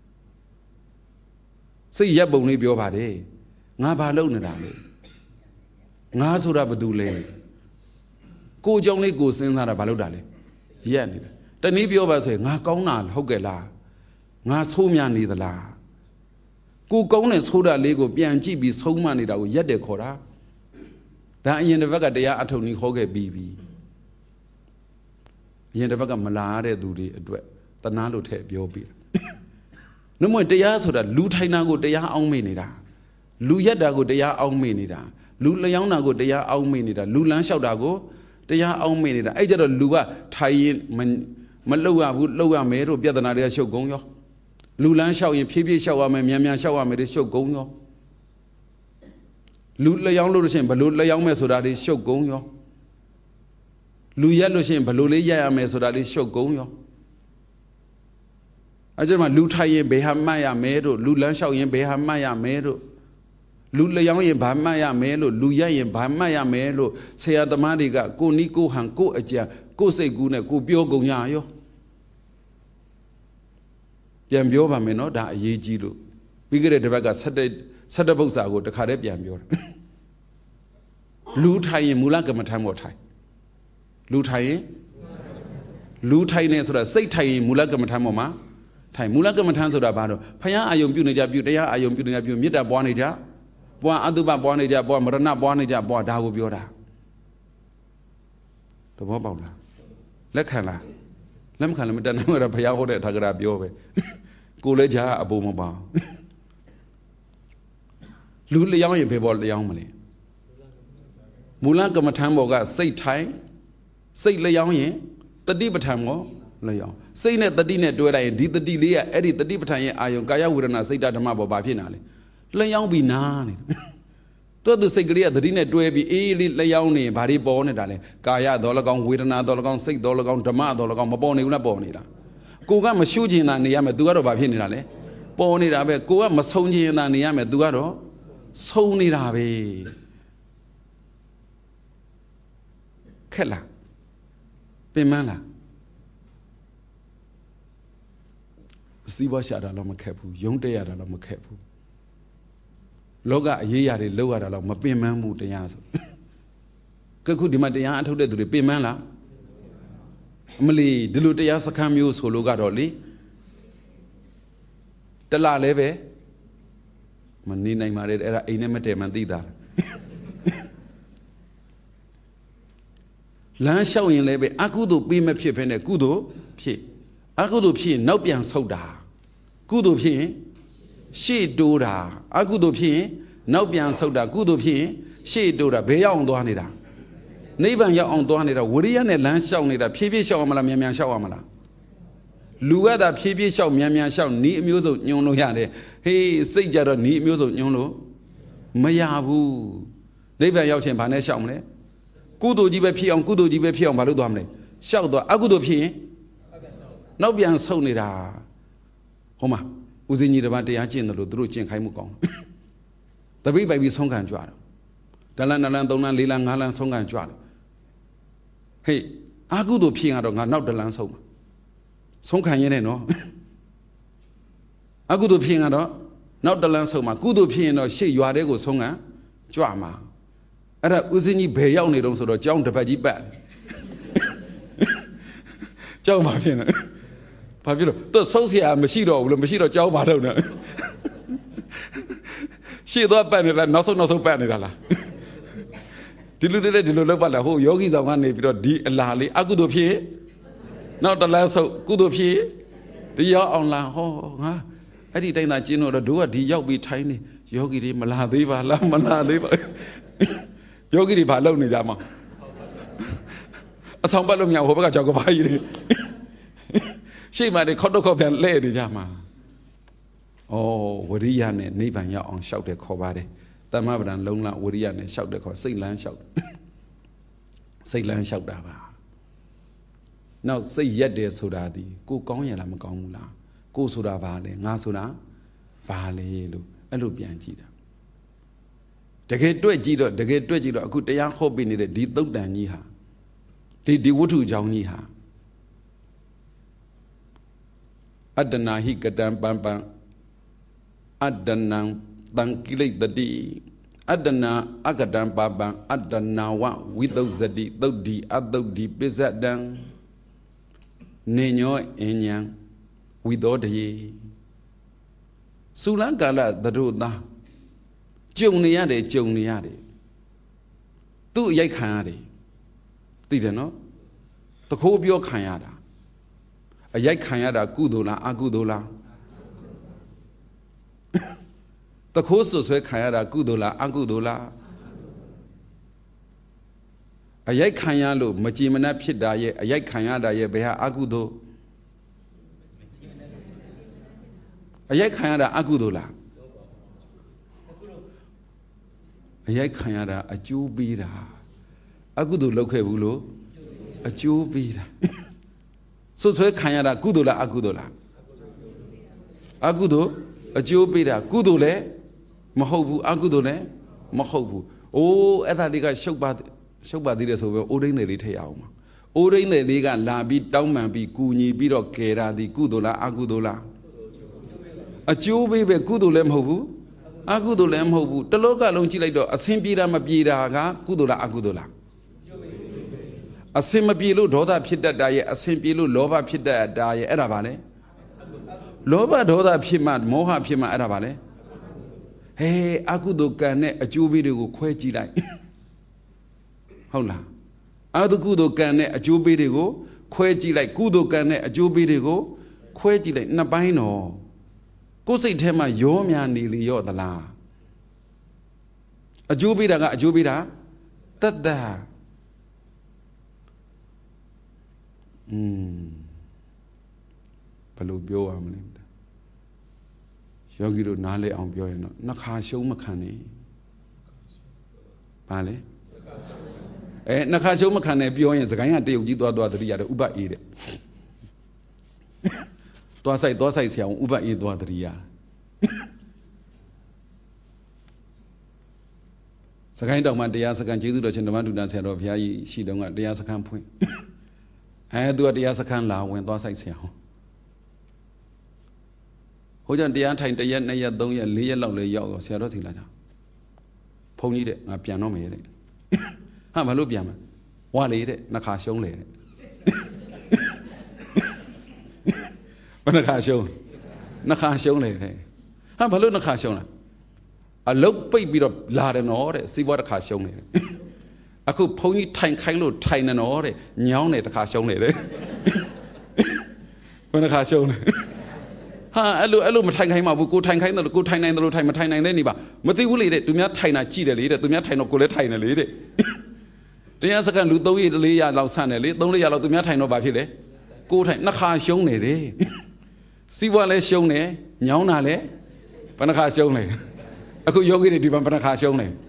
စိတ်ရက်ပုံလေးပြောပါတယ်ငါဘာလုပ်နေတာလဲငါဆိုတာဘာတူလဲကိုเจ้าလေးကိုစဉ်းစားတာဘာလုပ်တာလဲရက်နေတာတနည်းပြောပါဆိုရင်ငါကောင်းတာဟုတ်ကဲ့လားငါဆိုးမြနေသလားကိုကောင်းတဲ့ဆိုးတာလေးကိုပြန်ကြည့်ပြီးဆုံးမနေတာကိုရက်တယ်ခေါ်တာဒါအရင်တစ်ပတ်ကတရားအထုတ်နည်းဟောခဲ့ပြီးပြီအရင်တစ်ပတ်ကမလာတဲ့သူတွေအတွက်တနာလို့ထည့်ပြောပြီးနှမွေတရားဆိုတာလူထိုင်တာကိုတရားအောင်းမေ့နေတာလူရက်တာကိုတရားအောင်းမေ့နေတာလူလျောင်းတာကိုတရားအောင်းမေ့နေတာလူလမ်းလျှောက်တာကိုတရားအောင်းမေ့နေတာအဲ့ကြတော့လူကထိုင်ရင်မလှုပ်ရဘူးလှုပ်ရမယ်တို့ပြဿနာတွေကရှုပ်ကုန်ရောလူလမ်းလျှောက်ရင်ဖြည်းဖြည်းလျှောက်ရမယ်မြန်မြန်လျှောက်ရမယ်တွေရှုပ်ကုန်ရောလူလျောင်းလို့ရှိရင်ဘလို့လျောင်းမယ်ဆိုတာတွေရှုပ်ကုန်ရောလူရက်လို့ရှိရင်ဘလို့လေးရက်ရမယ်ဆိုတာတွေရှုပ်ကုန်ရောအဲ့ကျမှလူထိုင်ရင်ဘယ်ဟာမှတ်ရမယ်တို့လူလမ်းလျှောက်ရင်ဘယ်ဟာမှတ်ရမယ်တို့လူလျောင်းရင်ဘာမှတ်ရမယ်လို့လူရက်ရင်ဘာမှတ်ရမယ်လို့ဆရာသမားတွေကကိုနီးကိုဟန်ကိုအကြံကိုစိတ်ကူးနဲ့ကိုပြောကုန်ကြရောပြန်ပြောပါမယ်နော်ဒါအရေးကြီးလို့ပြီးကြတဲ့တစ်ပတ်ကဆက်တဲ့ဆက်တဲ့ပု္ပ္ပစာကိုတခါတည်းပြန်ပြောတာလူထိုင်ရင်မူလကမ္မထမ်းပေါ်ထိုင်လူထိုင်ရင်လူထိုင်နေဆိုတာစိတ်ထိုင်ရင်မူလကမ္မထမ်းပေါ်မှာထိုင်မူလကမ္မထမ်းဆိုတာဘာလို့ဖယားအာယုံပြုနေကြပြုတရားအာယုံပြုနေကြပြုမေတ္တာပွားနေကြပွားအတုပပွားနေကြပွားမရဏပွားနေကြပွားဒါကိုပြောတာသဘောပေါက်လားလက်ခံလားလက်မခံလည်းမတတ်နိုင်ဘူးအဲ့ဒါဘုရားဟောတဲ့အထာဂရပြောပဲကိုလည်းကြားအပေါ်မပါလူလျောင်းရင်ဘယ်ပေါ်လျောင်းမလဲမူလကမ္မထမ်းပေါ်ကစိတ်ထိုင်စိတ်လျောင်းရင်တတိပဋ္ဌာန်ကိုလျောင်းစိတ်နဲ့တတိနဲ့တွဲလိုက်ရင်ဒီတတိလေးကအဲ့ဒီတတိပဋ္ဌာန်ရဲ့အာယုံကာယဝေဒနာစိတ်ဓာတ်ဓမ္မပေါ်ဘာဖြစ်နာလဲလျောင်းပြီးနားနေ多都是个里啊，这里呢对比，哎，里来要呢，把你包呢，哒嘞，家呀，到了讲维人啊，到了讲谁，到了讲什么，到了讲没包呢，有那包呢啦。ကိုကမရှုချင်တာနေရမယ် तू ကတော့ဘာဖြစ်နေတာလဲပေါ်နေတာပဲကိုကမဆုံးချင်တာနေရမယ် तू ကတော့ဆုံးနေတာပဲခက်လားပင်မလားစီးပွားရှာတာတော့မခက်ဘူးရုံးတက်ရတာတော့မခက်ဘူးလောကအရေးရတွေလောက်ရတာတော့မပင်မဘူးတရားဆိုကခုဒီမှာတရားအထုတ်တဲ့သူတွေပင်မလားအမလီဒီလိုတရားစခန်းမျိုးဆိုလို့ကတော့လေတလလည်းပဲမနေနိုင်ပါနဲ့အဲ့ဒါအိမ်နဲ့မတည့်မှန်သိတာလမ်းလျှောက်ရင်လည်းပဲအကုသို့ပေးမဖြစ်ဖ ೇನೆ ကုသို့ဖြစ်အကုသို့ဖြစ်ရင်နောက်ပြန်ဆုတ်တာကုသို့ဖြစ်ရင်ရှေ့တိုးတာအကုသို့ဖြစ်ရင်နောက်ပြန်ဆုတ်တာကုသိုလ်ဖြစ်ရင်ရှေ့တိုးတာဘယ်ရောက်အောင်သွားနေတာနိဗ္ဗာန်ရောက်အောင်သွားနေတာဝရိယနဲ့လမ်းလျှောက်နေတာဖြည်းဖြည်းလျှောက်ရမလားမြန်မြန်လျှောက်ရမလားလူကသာဖြည်းဖြည်းလျှောက်မြန်မြန်လျှောက်နီးအမျိုးစုံညွှန်လို့ရတယ်ဟေးစိတ်ကြတော့နီးအမျိုးစုံညွှန်လို့မရဘူးနိဗ္ဗာန်ရောက်ခြင်းဘာနဲ့လျှောက်မလဲကုသိုလ်ကြီးပဲဖြစ်အောင်ကုသိုလ်ကြီးပဲဖြစ်အောင်ဘာလို့သွားမလဲလျှောက်သွားအကုသိုလ်ဖြစ်ရင်နောက်ပြန်ဆုတ်နေတာဟုတ်မှာဦးဇင်းကြီးတစ်ပါးတရားကျင့်တယ်လို့သူတို့ကျင့်ခိုင်းမှုကောင်းတပိပိုက်ပြီးဆုံးခံကြွတော့တလန်းနလန်းသုံးလန်းလေးလန်းငါးလန်းဆုံးခံကြွတယ်ဟေးအကုသိုလ်ဖြစ်ရတော့ငါနောက်တလန်းဆုံးမှာဆုံးခံရင်းနဲ့နော်အကုသိုလ်ဖြစ်ရတော့နောက်တလန်းဆုံးမှာကုသိုလ်ဖြစ်ရင်တော့ရှေ့ရွာတဲ့ကိုဆုံးခံကြွမှာအဲ့ဒါဦးဇင်းကြီးဘယ်ရောက်နေတော့ဆိုတော့ကြောင်းတစ်ပတ်ကြီးပတ်ကြောင်းပါဖြစ်နေဘာဖြစ်လို့သူဆုံးเสียမရှိတော့ဘူးလို့မရှိတော့ကြောင်းပါတော့နဲ့ရှေ့တော့ပတ်နေတာနောက်ဆုံးနောက်ဆုံးပတ်နေတာလားဒီလိုတည်းဒီလိုလောက်ပါလားဟိုယောဂီဆောင်ကနေပြီးတော့ဒီအလားလေးအကုသိုလ်ဖြစ်နောက်တလားဆုပ်ကုသိုလ်ဖြစ်ဒီရောက်အောင်လားဟောငါအဲ့ဒီတိုင်းသာကျင်းတော့တို့ကဒီရောက်ပြီးထိုင်းနေယောဂီတွေမလာသေးပါလားမလာသေးပါယောဂီတွေဘာလုပ်နေကြမှာအဆောင်ပတ်လို့မရဟိုဘက်ကကြောက်ကပါကြီးတွေရှေ့မှာတွေခေါက်တော့ခေါက်ပြန်လဲနေကြမှာဩဝရိယနဲ့နိဗ္ဗာန်ရောက်အောင်လျှောက်တယ်ခေါ်ပါတယ်တမ္မပဒံလုံးလဝရိယနဲ့လျှောက်တယ်ခေါ်စိတ်လန်းလျှောက်စိတ်လန်းလျှောက်တာပါနောက်စိတ်ရက်တယ်ဆိုတာဒီကိုကောင်းရလားမကောင်းဘူးလားကိုဆိုတာဘာလဲငါဆိုတာဘာလဲလို့အဲ့လိုပြန်ကြည့်တာတကယ်တွေ့ကြည့်တော့တကယ်တွေ့ကြည့်တော့အခုတရားဟောပြနေတဲ့ဒီသုတ်တန်ကြီးဟာဒီဒီဝတ္ထုကြောင့်ကြီးဟာအတ္တနာဟိကတံပံပံအတ္တနံတံကိလေတတိအတ္တနာအကတံပပံအတ္တနာဝဝိသုဇတိသုတ်ဒီအသုတ်ဒီပစ္စတံနေညောအဉ္ဉံဝိသောတယေသုလကာလသတို့သားကြုံနေရတယ်ကြုံနေရတယ်သူ့အရိုက်ခံရတယ်သိတယ်နော်တခိုးပြောခံရတာအရိုက်ခံရတာကုသိုလ်လားအကုသိုလ်လားတခိုးဆွဆွဲခံရတာကုသိုလ်လားအကုသိုလ်လားအရိုက်ခံရလို့မကြည်မနှက်ဖြစ်တာရဲ့အရိုက်ခံရတာရဲ့ဘယ်ဟာအကုသိုလ်အရိုက်ခံရတာအကုသိုလ်လားအရိုက်ခံရတာအကျိုးပေးတာအကုသိုလ်လုပ်ခဲ့ဘူးလို့အကျိုးပေးတာဆွဆွဲခံရတာကုသိုလ်လားအကုသိုလ်လားအကုသိုလ်အကျိုးပေးတာကုသိုလ်လည်းမဟုတ်ဘူးအကုသိုလ်လည်းမဟုတ်ဘူးအိုးအဲ့ဒါလေးကရှုပ်ပါရှုပ်ပါသေးတယ်ဆိုပြီးအိုးရင်းတွေလေးထည့်အောင်ပါအိုးရင်းတွေလေးကလာပြီးတောင်းပန်ပြီးကူညီပြီးတော့ကယ်တာဒီကုသိုလ်လားအကုသိုလ်လားအကျိုးပေးပဲကုသိုလ်လည်းမဟုတ်ဘူးအကုသိုလ်လည်းမဟုတ်ဘူးတလောကလုံးကြည့်လိုက်တော့အစင်ပြေတာမပြေတာကကုသိုလ်လားအကုသိုလ်လားအစင်မပြေလို့ဒေါသဖြစ်တတ်တာရဲ့အစင်ပြေလို့လောဘဖြစ်တတ်တာရဲ့အဲ့ဒါပါလေလောဘဒေါသဖြစ်မှမောဟဖြစ်မှအဲ့ဒါပါလေဟေးအကုသိုလ်ကံနဲ့အကျိုးပေးတွေကိုခွဲကြည့်လိုက်ဟုတ်လားအကုသိုလ်ကံနဲ့အကျိုးပေးတွေကိုခွဲကြည့်လိုက်ကုသိုလ်ကံနဲ့အကျိုးပေးတွေကိုခွဲကြည့်လိုက်နှစ်ပိုင်းတော့ကိုယ်စိတ်ထဲမှာရောများနေလေရော့သလားအကျိုးပေးတာကအကျိုးပေးတာတတ်တာอืมဘယ်လိုပြောရမလဲယောဂီတို့နားလဲအောင်ပြောရင်တော့နှခါရှုံးမခံနဲ့ Pale. Eh, Nakasho Makane Pion is a guy at the Uba Uba eat. Toasai, Dosai, Uba eat Dwadria. Sakai don't want the Yasakan Jesus and the man to dance head of Yai, she don't want the Yasakan point. I do at the Yasakan law when Dosai say. Hojan the anti the Yan Naya don't ya lay along the yaw or Sierra Tilada. Pony it, a piano made it. I'm a lubiama. One lady, Nakashon lady. Nakashon. Nakashon lady. I'm a little Nakashona. A low baby of lard and order, see what a Kashon lady. I could pony time Kailo, time and order, nyan at the Kashon lady. When a Kashon. Ha, I look, I look, my time came up with good time, kind of good time, and the low time, time, and anybody. But they will eat it to me, a tiny cheetah leader, to me, a tiny good tiny lady. The answer can look the way the Leah Lausanne, don't allow to me a tiny by Philly. Go time, Naka shown it. See what I shown it, Nyanale, Panaka shown it. I could yogi it, Panaka shown it.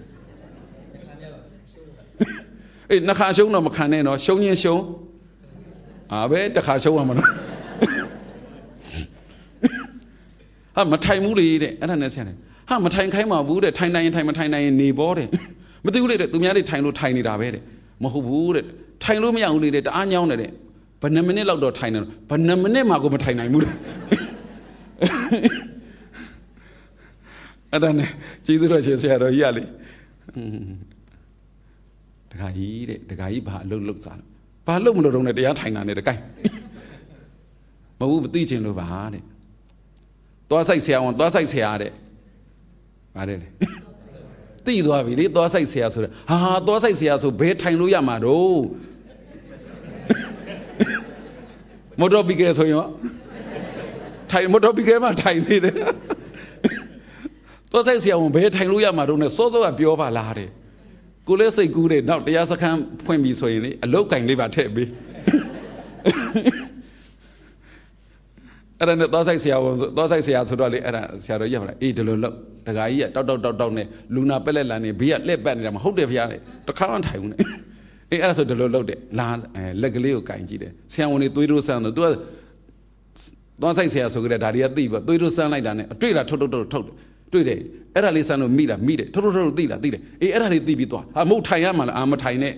It Naka shown no Macaneno, shown you show. I bet the Kasho woman. I'm a time moody, I don't understand. How much time came out, wood, time nine, time, time nine, knee body. But they would let to me a tiny tiny rabbit. Mohu, tiny me only that I yawned it. But no minute out tiny, but no minute Mago tiny mood. I don't know. Jesus said, Yali. The guy eat it, the guy looks at. But look at the tiny the guy. But we were teaching over it. Toasai say, I want Toasai say, I did. Do I really Toasai say, ah, Toasai say, so bedtime Luyamado. Motor begins for you. Time motor became a time. Toasai say, I want bedtime Luyamado, so though a Biova Lade. Good let's say good, not the Yasakan point me so a low kind live at Tebby. I don't know, those I say, those I say, I said, I eat a little. The guy yet, dot dot dot, Luna Pelelani, be at lip band, hold the Viale, the current time. It answered the load, land, and legally kind. See, I only do sound. Those I say, so good that I did, but do sound like that. A trailer, total, total. Two day, Erali son of Mila, meet it, total dealer, did it. Erali dibito, a mo Tayaman, I'm a tiny.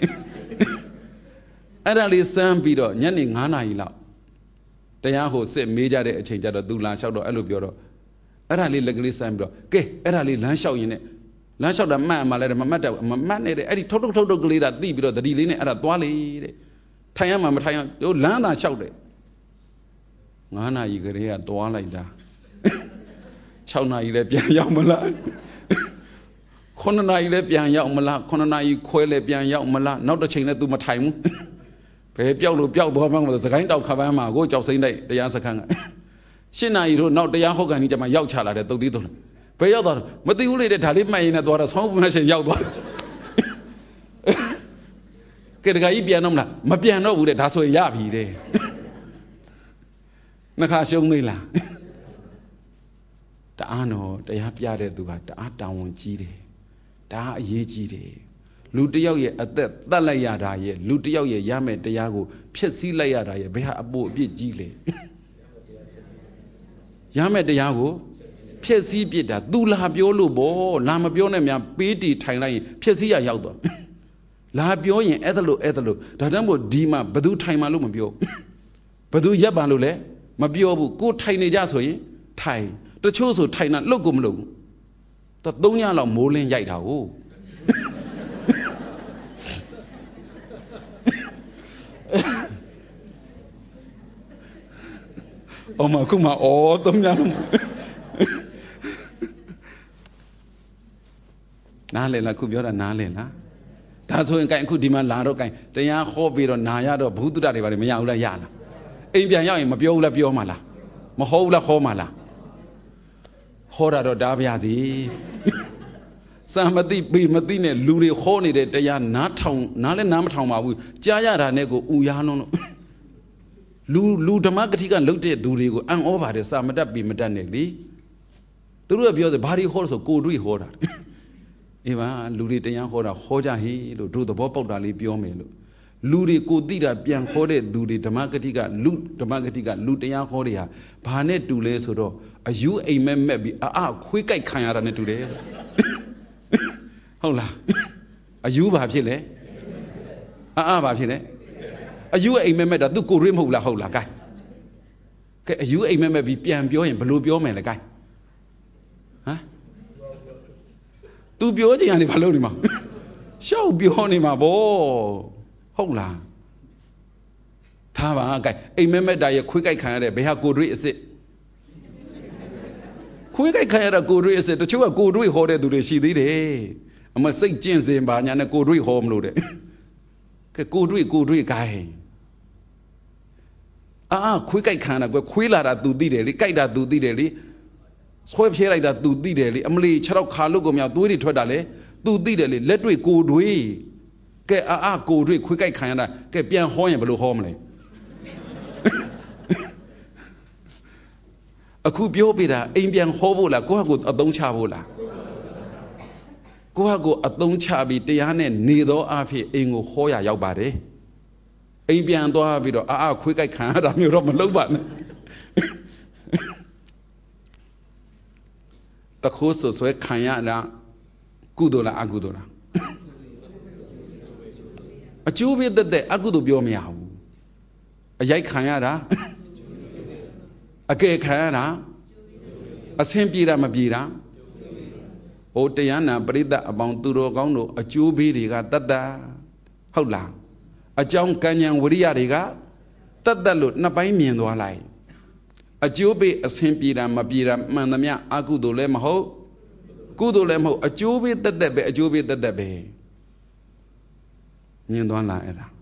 Erali son Bido, Yanning Hana ila. The Yahoo said major change at the Dulan shout or Alubio. Erali legally sambro. Gay, Erali Lanshaw in it. Lanshaw the man, my letter, my matter, my man, Eddie total total glade at the below the dealing at a dwally. Tayama, Tayan, you Lana shouted. Nana, you get here at Dwalla like that. Chowna, you let Yamala. Conana, you let Yamala, Conana, you coil Yamala, not the chain to my time. Piao Piao Bovang was a kind of Kavama, go to say the Yasakan. Shina, you don't know the Yahogan into my yacht chala at the Didon. Payador, but the only that I live my in a daughter's home when I say Yawa. Get a guy piano, my piano would have so yavi day. Nakasho Mila. The Ano, the Yapiade do at the Art down Gide. Da ye Gide. Ludio ye at that Dalayada ye, Ludio ye Yame Diago, Piesi Layada ye, Beha Abo be Gile. Yame Diago, Piesi Bida, Dula Biolo Bo, Lama Bionem, Bidi Tailai, Piesia Yaudo. La Bioin, Edalo Edalo, Dadambo Dima, Badu Taimalumabio. Badu Yabalule, Mabio, good tiny jasoy, Tai, the choso Taina Logum Lo. The Donia la Molin Yaidao. Oh my kuma oh tom yam na le la kuပြောတာနားလည်လားဒါဆိုရင်ကိုင်အခုဒီမှာလာတော့ကိုင်တရားဟောပြီးတော့နာရတော့ဘုဒ္ဓတာတွေဘာတွေမရဘူးလားရလားအိမ်ပြန်ရောက်ရင်မပြောဘူးလားပြောမှာလားမဟောဘူးလားဟောမှာလားဟောတာတော့ဒါပါရစီစာမသိပေမသိနဲ့လူတွေဟောနေတဲ့တရားနားထောင်နားလဲနားမထောင်ပါဘူးကြားရတာနဲ့ကိုဥရားလုံးလို့လူလူဓမ္မဂတိကလုတ်တဲ့သူတွေကိုအံ့ဩပါတယ်စာမတတ်ပေမတတ်နဲ့လေသူတို့ကပြောတယ်ဘာတွေဟောလို့ဆိုကိုတွေ့ဟောတာအေးပါလူတွေတရားဟောတာဟောကြဟေးလို့တို့သဘောပေါက်တာလေးပြောမယ်လို့လူတွေကိုသိတာပြန်ခေါ်တဲ့သူတွေဓမ္မဂတိကလူဓမ္မဂတိကလူတရားဟောတွေဟာဘာနဲ့တူလဲဆိုတော့အယူအိမ်မက်မက်ပြီးအာအခွေးကြိုက်ခံရတာနဲ့တူတယ်ဟုတ်လားအယူဘာဖြစ်လဲအာအဘာဖြစ်လဲအယူအိမ်မက်မက်တာသူကိုရွေးမဟုတ်လားဟုတ်လား gain ကဲအယူအိမ်မက်မက်ပြီးပြန်ပြောရင်ဘယ်လိုပြောမယ်လဲ gain ဟမ်သူပြောချင်ရတယ်ဘာလို့နေမှာရှောက်ပြောနေမှာဗောဟုတ်လားထားပါကဲအိမ်မက်မက်တာရဲ့ခွေးကြိုက်ခံရတဲ့ဘယ်ဟာကိုရွေးအစ်စ်ခွေးကြိုက်ခံရတာကိုရွေးအစ်စ်တချို့ကကိုရွေးဟောတဲ့သူတွေရှိသေးတယ်အမစိတ်ကျင့်စဉ်ပါညာနဲ့ကိုရွေးဟောမလို့တဲ့ကဲကိုရွေးကိုရွေး gain အာခွေးကြိုက်ခံတာကွယ်ခွေးလာတာ तू သိတယ်လေကြိုက်တာ तू သိတယ်လေဆွဲဖြဲလိုက်တာ तू သိတယ်လေအမလီခြေထောက်ခါလုတ်ကုန်မြောက်သွေးတွေထွက်တာလေ तू သိတယ်လေလက်တွေ့ကိုတွေးကဲအာအာကိုတွေးခွေးကြိုက်ခံရတာကဲပြန်ဟောရင်ဘယ်လိုဟောမလဲအခုပြောပြတာအိမ်ပြန်ဟောဖို့လားကိုယ့်ဟာကိုအသုံးချဖို့လားကိုယ့်ဟာကိုအသုံးချပြီးတရားနဲ့နေသောအဖြစ်အိမ်ကိုဟောရရောက်ပါတယ်အိမ်ပြန်သွားပြီးတော့အာအာခွေးကြိုက်ခံရတာမျိုးတော့မလုပ်ပါနဲ့တခိုးဆွဆွဲခံရတာကုသိုလ်လားအကုသိုလ်လားအကျိုးပေးတဲ့တဲ့အကုသိုလ်ပြောမရဘူးအရိုက်ခံရတာအကယ်ခံရတာအဆင်ပြေတာမပြေတာဟိုတရားနာပရိသတ်အပေါင်းသူတော်ကောင်းတို့အကျိုးပေးတွေကတတ်တာဟုတ်လားအကြောင်းကံဉာဏ်ဝိရိယတွေကတတ်တတ်လို့နှစ်ပိုင်းမြင်သွားလိုက်အကျိုးပေးအဆင်ပြေတာမပြေတာမှန်သမျှအကုသိုလ်လည်းမဟုတ်ကုသိုလ်လည်းမဟုတ်အကျိုးပေးတတ်တတ်ပဲအကျိုးပေးတတ်တတ်ပဲမြင်သွားလာအဲ့ဒါ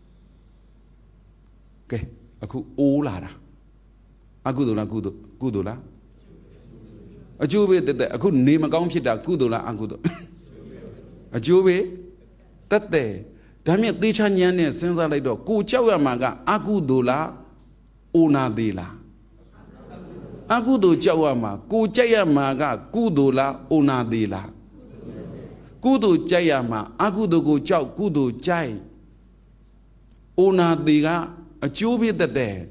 ကဲအခုအိုးလာတာအကုသိုလ်လားကုသိုလ်ကုသိုလ်လားအကျိုးပေးတတ်တတ်အခုနေမကောင်းဖြစ်တာကုသိုလ်လားအကုသိုလ်အကျိုးပေးတတ်တဲ့ဒါမြင့်သေချာဉာဏ်နဲ့စဉ်းစားလိုက်တော့ကိုကြောက်ရမှာကအကုသိုလ်လားအိုနာသေးလားအကုသိုလ်ကြောက်ရမှာကိုကြိုက်ရမှာကကုသိုလ်လားအိုနာသေးလားကုသိုလ်ကြိုက်ရမှာအကုသိုလ်ကိုကြောက်ကုသိုလ်ကြိုက်အိုနာသေးကအကျိုးပေးတတ်တဲ့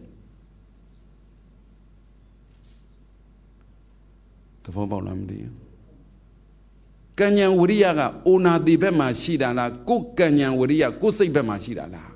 သဘောပေါက်လားမသိဘူးကံဉဏ်ဝရိယကအိုနာသေးဘက်မှာရှိတာလားကိုယ်ကံဉဏ်ဝရိယကိုယ်စိတ်ဘက်မှာရှိတာလား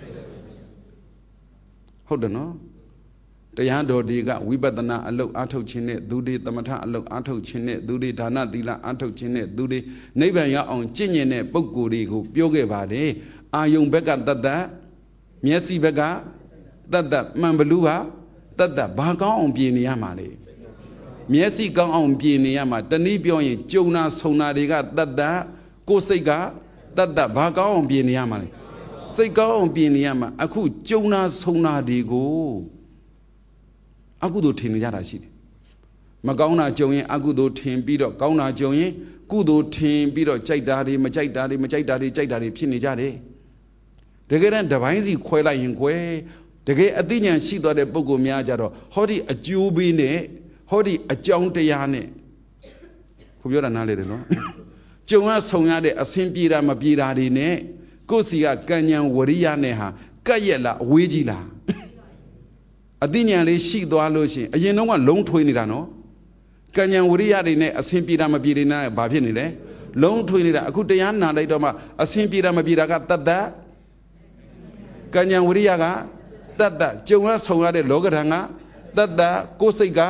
ဟုတ်တယ်နော်တရားတော်တွေကဝိပဿနာအလုပ်အားထုတ်ခြင်းနဲ့သူတွေသမထအလုပ်အားထုတ်ခြင်းနဲ့သူတွေဒါနသီလအားထုတ်ခြင်းနဲ့သူတွေနိဗ္ဗာန်ရောက်အောင်ကျင့်ကြံတဲ့ပုဂ္ဂိုလ်တွေကိုပြောခဲ့ပါတယ်အာယုံဘက်ကတတ်တတ်မျက်စိဘက်ကတတ်တတ်မှန်ဘလူးပါတတ်တတ်ဘာကောင်းအောင်ပြင်နေရမှာလေမျက်စိကောင်းအောင်ပြင်နေရမှာတနည်းပြောရင်ကြုံနာဆုံနာတွေကတတ်တတ်ကိုယ်စိတ်ကတတ်တတ်ဘာကောင်းအောင်ပြင်နေရမှာလေစိတ်ကောင်းအောင်ပြင်နေရမှာအခုကြုံနာဆုံနာတွေကိုအကုသိုလ်ထင်နေကြတာရှိတယ်မကောင်းတာကြုံရင်အကုသိုလ်ထင်ပြီးတော့ကောင်းတာကြုံရင်ကုသိုလ်ထင်ပြီးတော့ကြိုက်တာတွေမကြိုက်တာတွေမကြိုက်တာတွေကြိုက်တာတွေဖြစ်နေကြတယ်တကယ်တမ်းတပိုင်းစီခွဲလိုက်ရင်ခွဲတကယ်အသိဉာဏ်ရှိသွားတဲ့ပုဂ္ဂိုလ်များကြတော့ဟောဒီအကျိုးပေးနဲ့ဟောဒီအကြောင်းတရားနဲ့ခုပြောတာနားလေတယ်နော်ကြုံရဆုံရတဲ့အဆင်ပြေတာမပြေတာတွေနဲ့ကိုယ်စီကကံဉဏ်ဝရိယနဲ့ဟာကပ်ရက်လားအဝေးကြီးလားအသိဉာဏ်လေးရှိသွားလို့ရှိရင်အရင်တော့ကလုံးထွေးနေတာနော်ကံဉဏ်ဝရိယတွေနဲ့အဆင်ပြေတာမပြေတာနဲ့ဘာဖြစ်နေလဲလုံးထွေးနေတာအခုတရားနာလိုက်တော့မှအဆင်ပြေတာမပြေတာကတတ်တတ်ကံဉဏ်ဝရိယကတတ်တတ်ကြုံရဆုံရတဲ့လောကဓာတ်ကတတ်တတ်ကိုယ်စိတ်က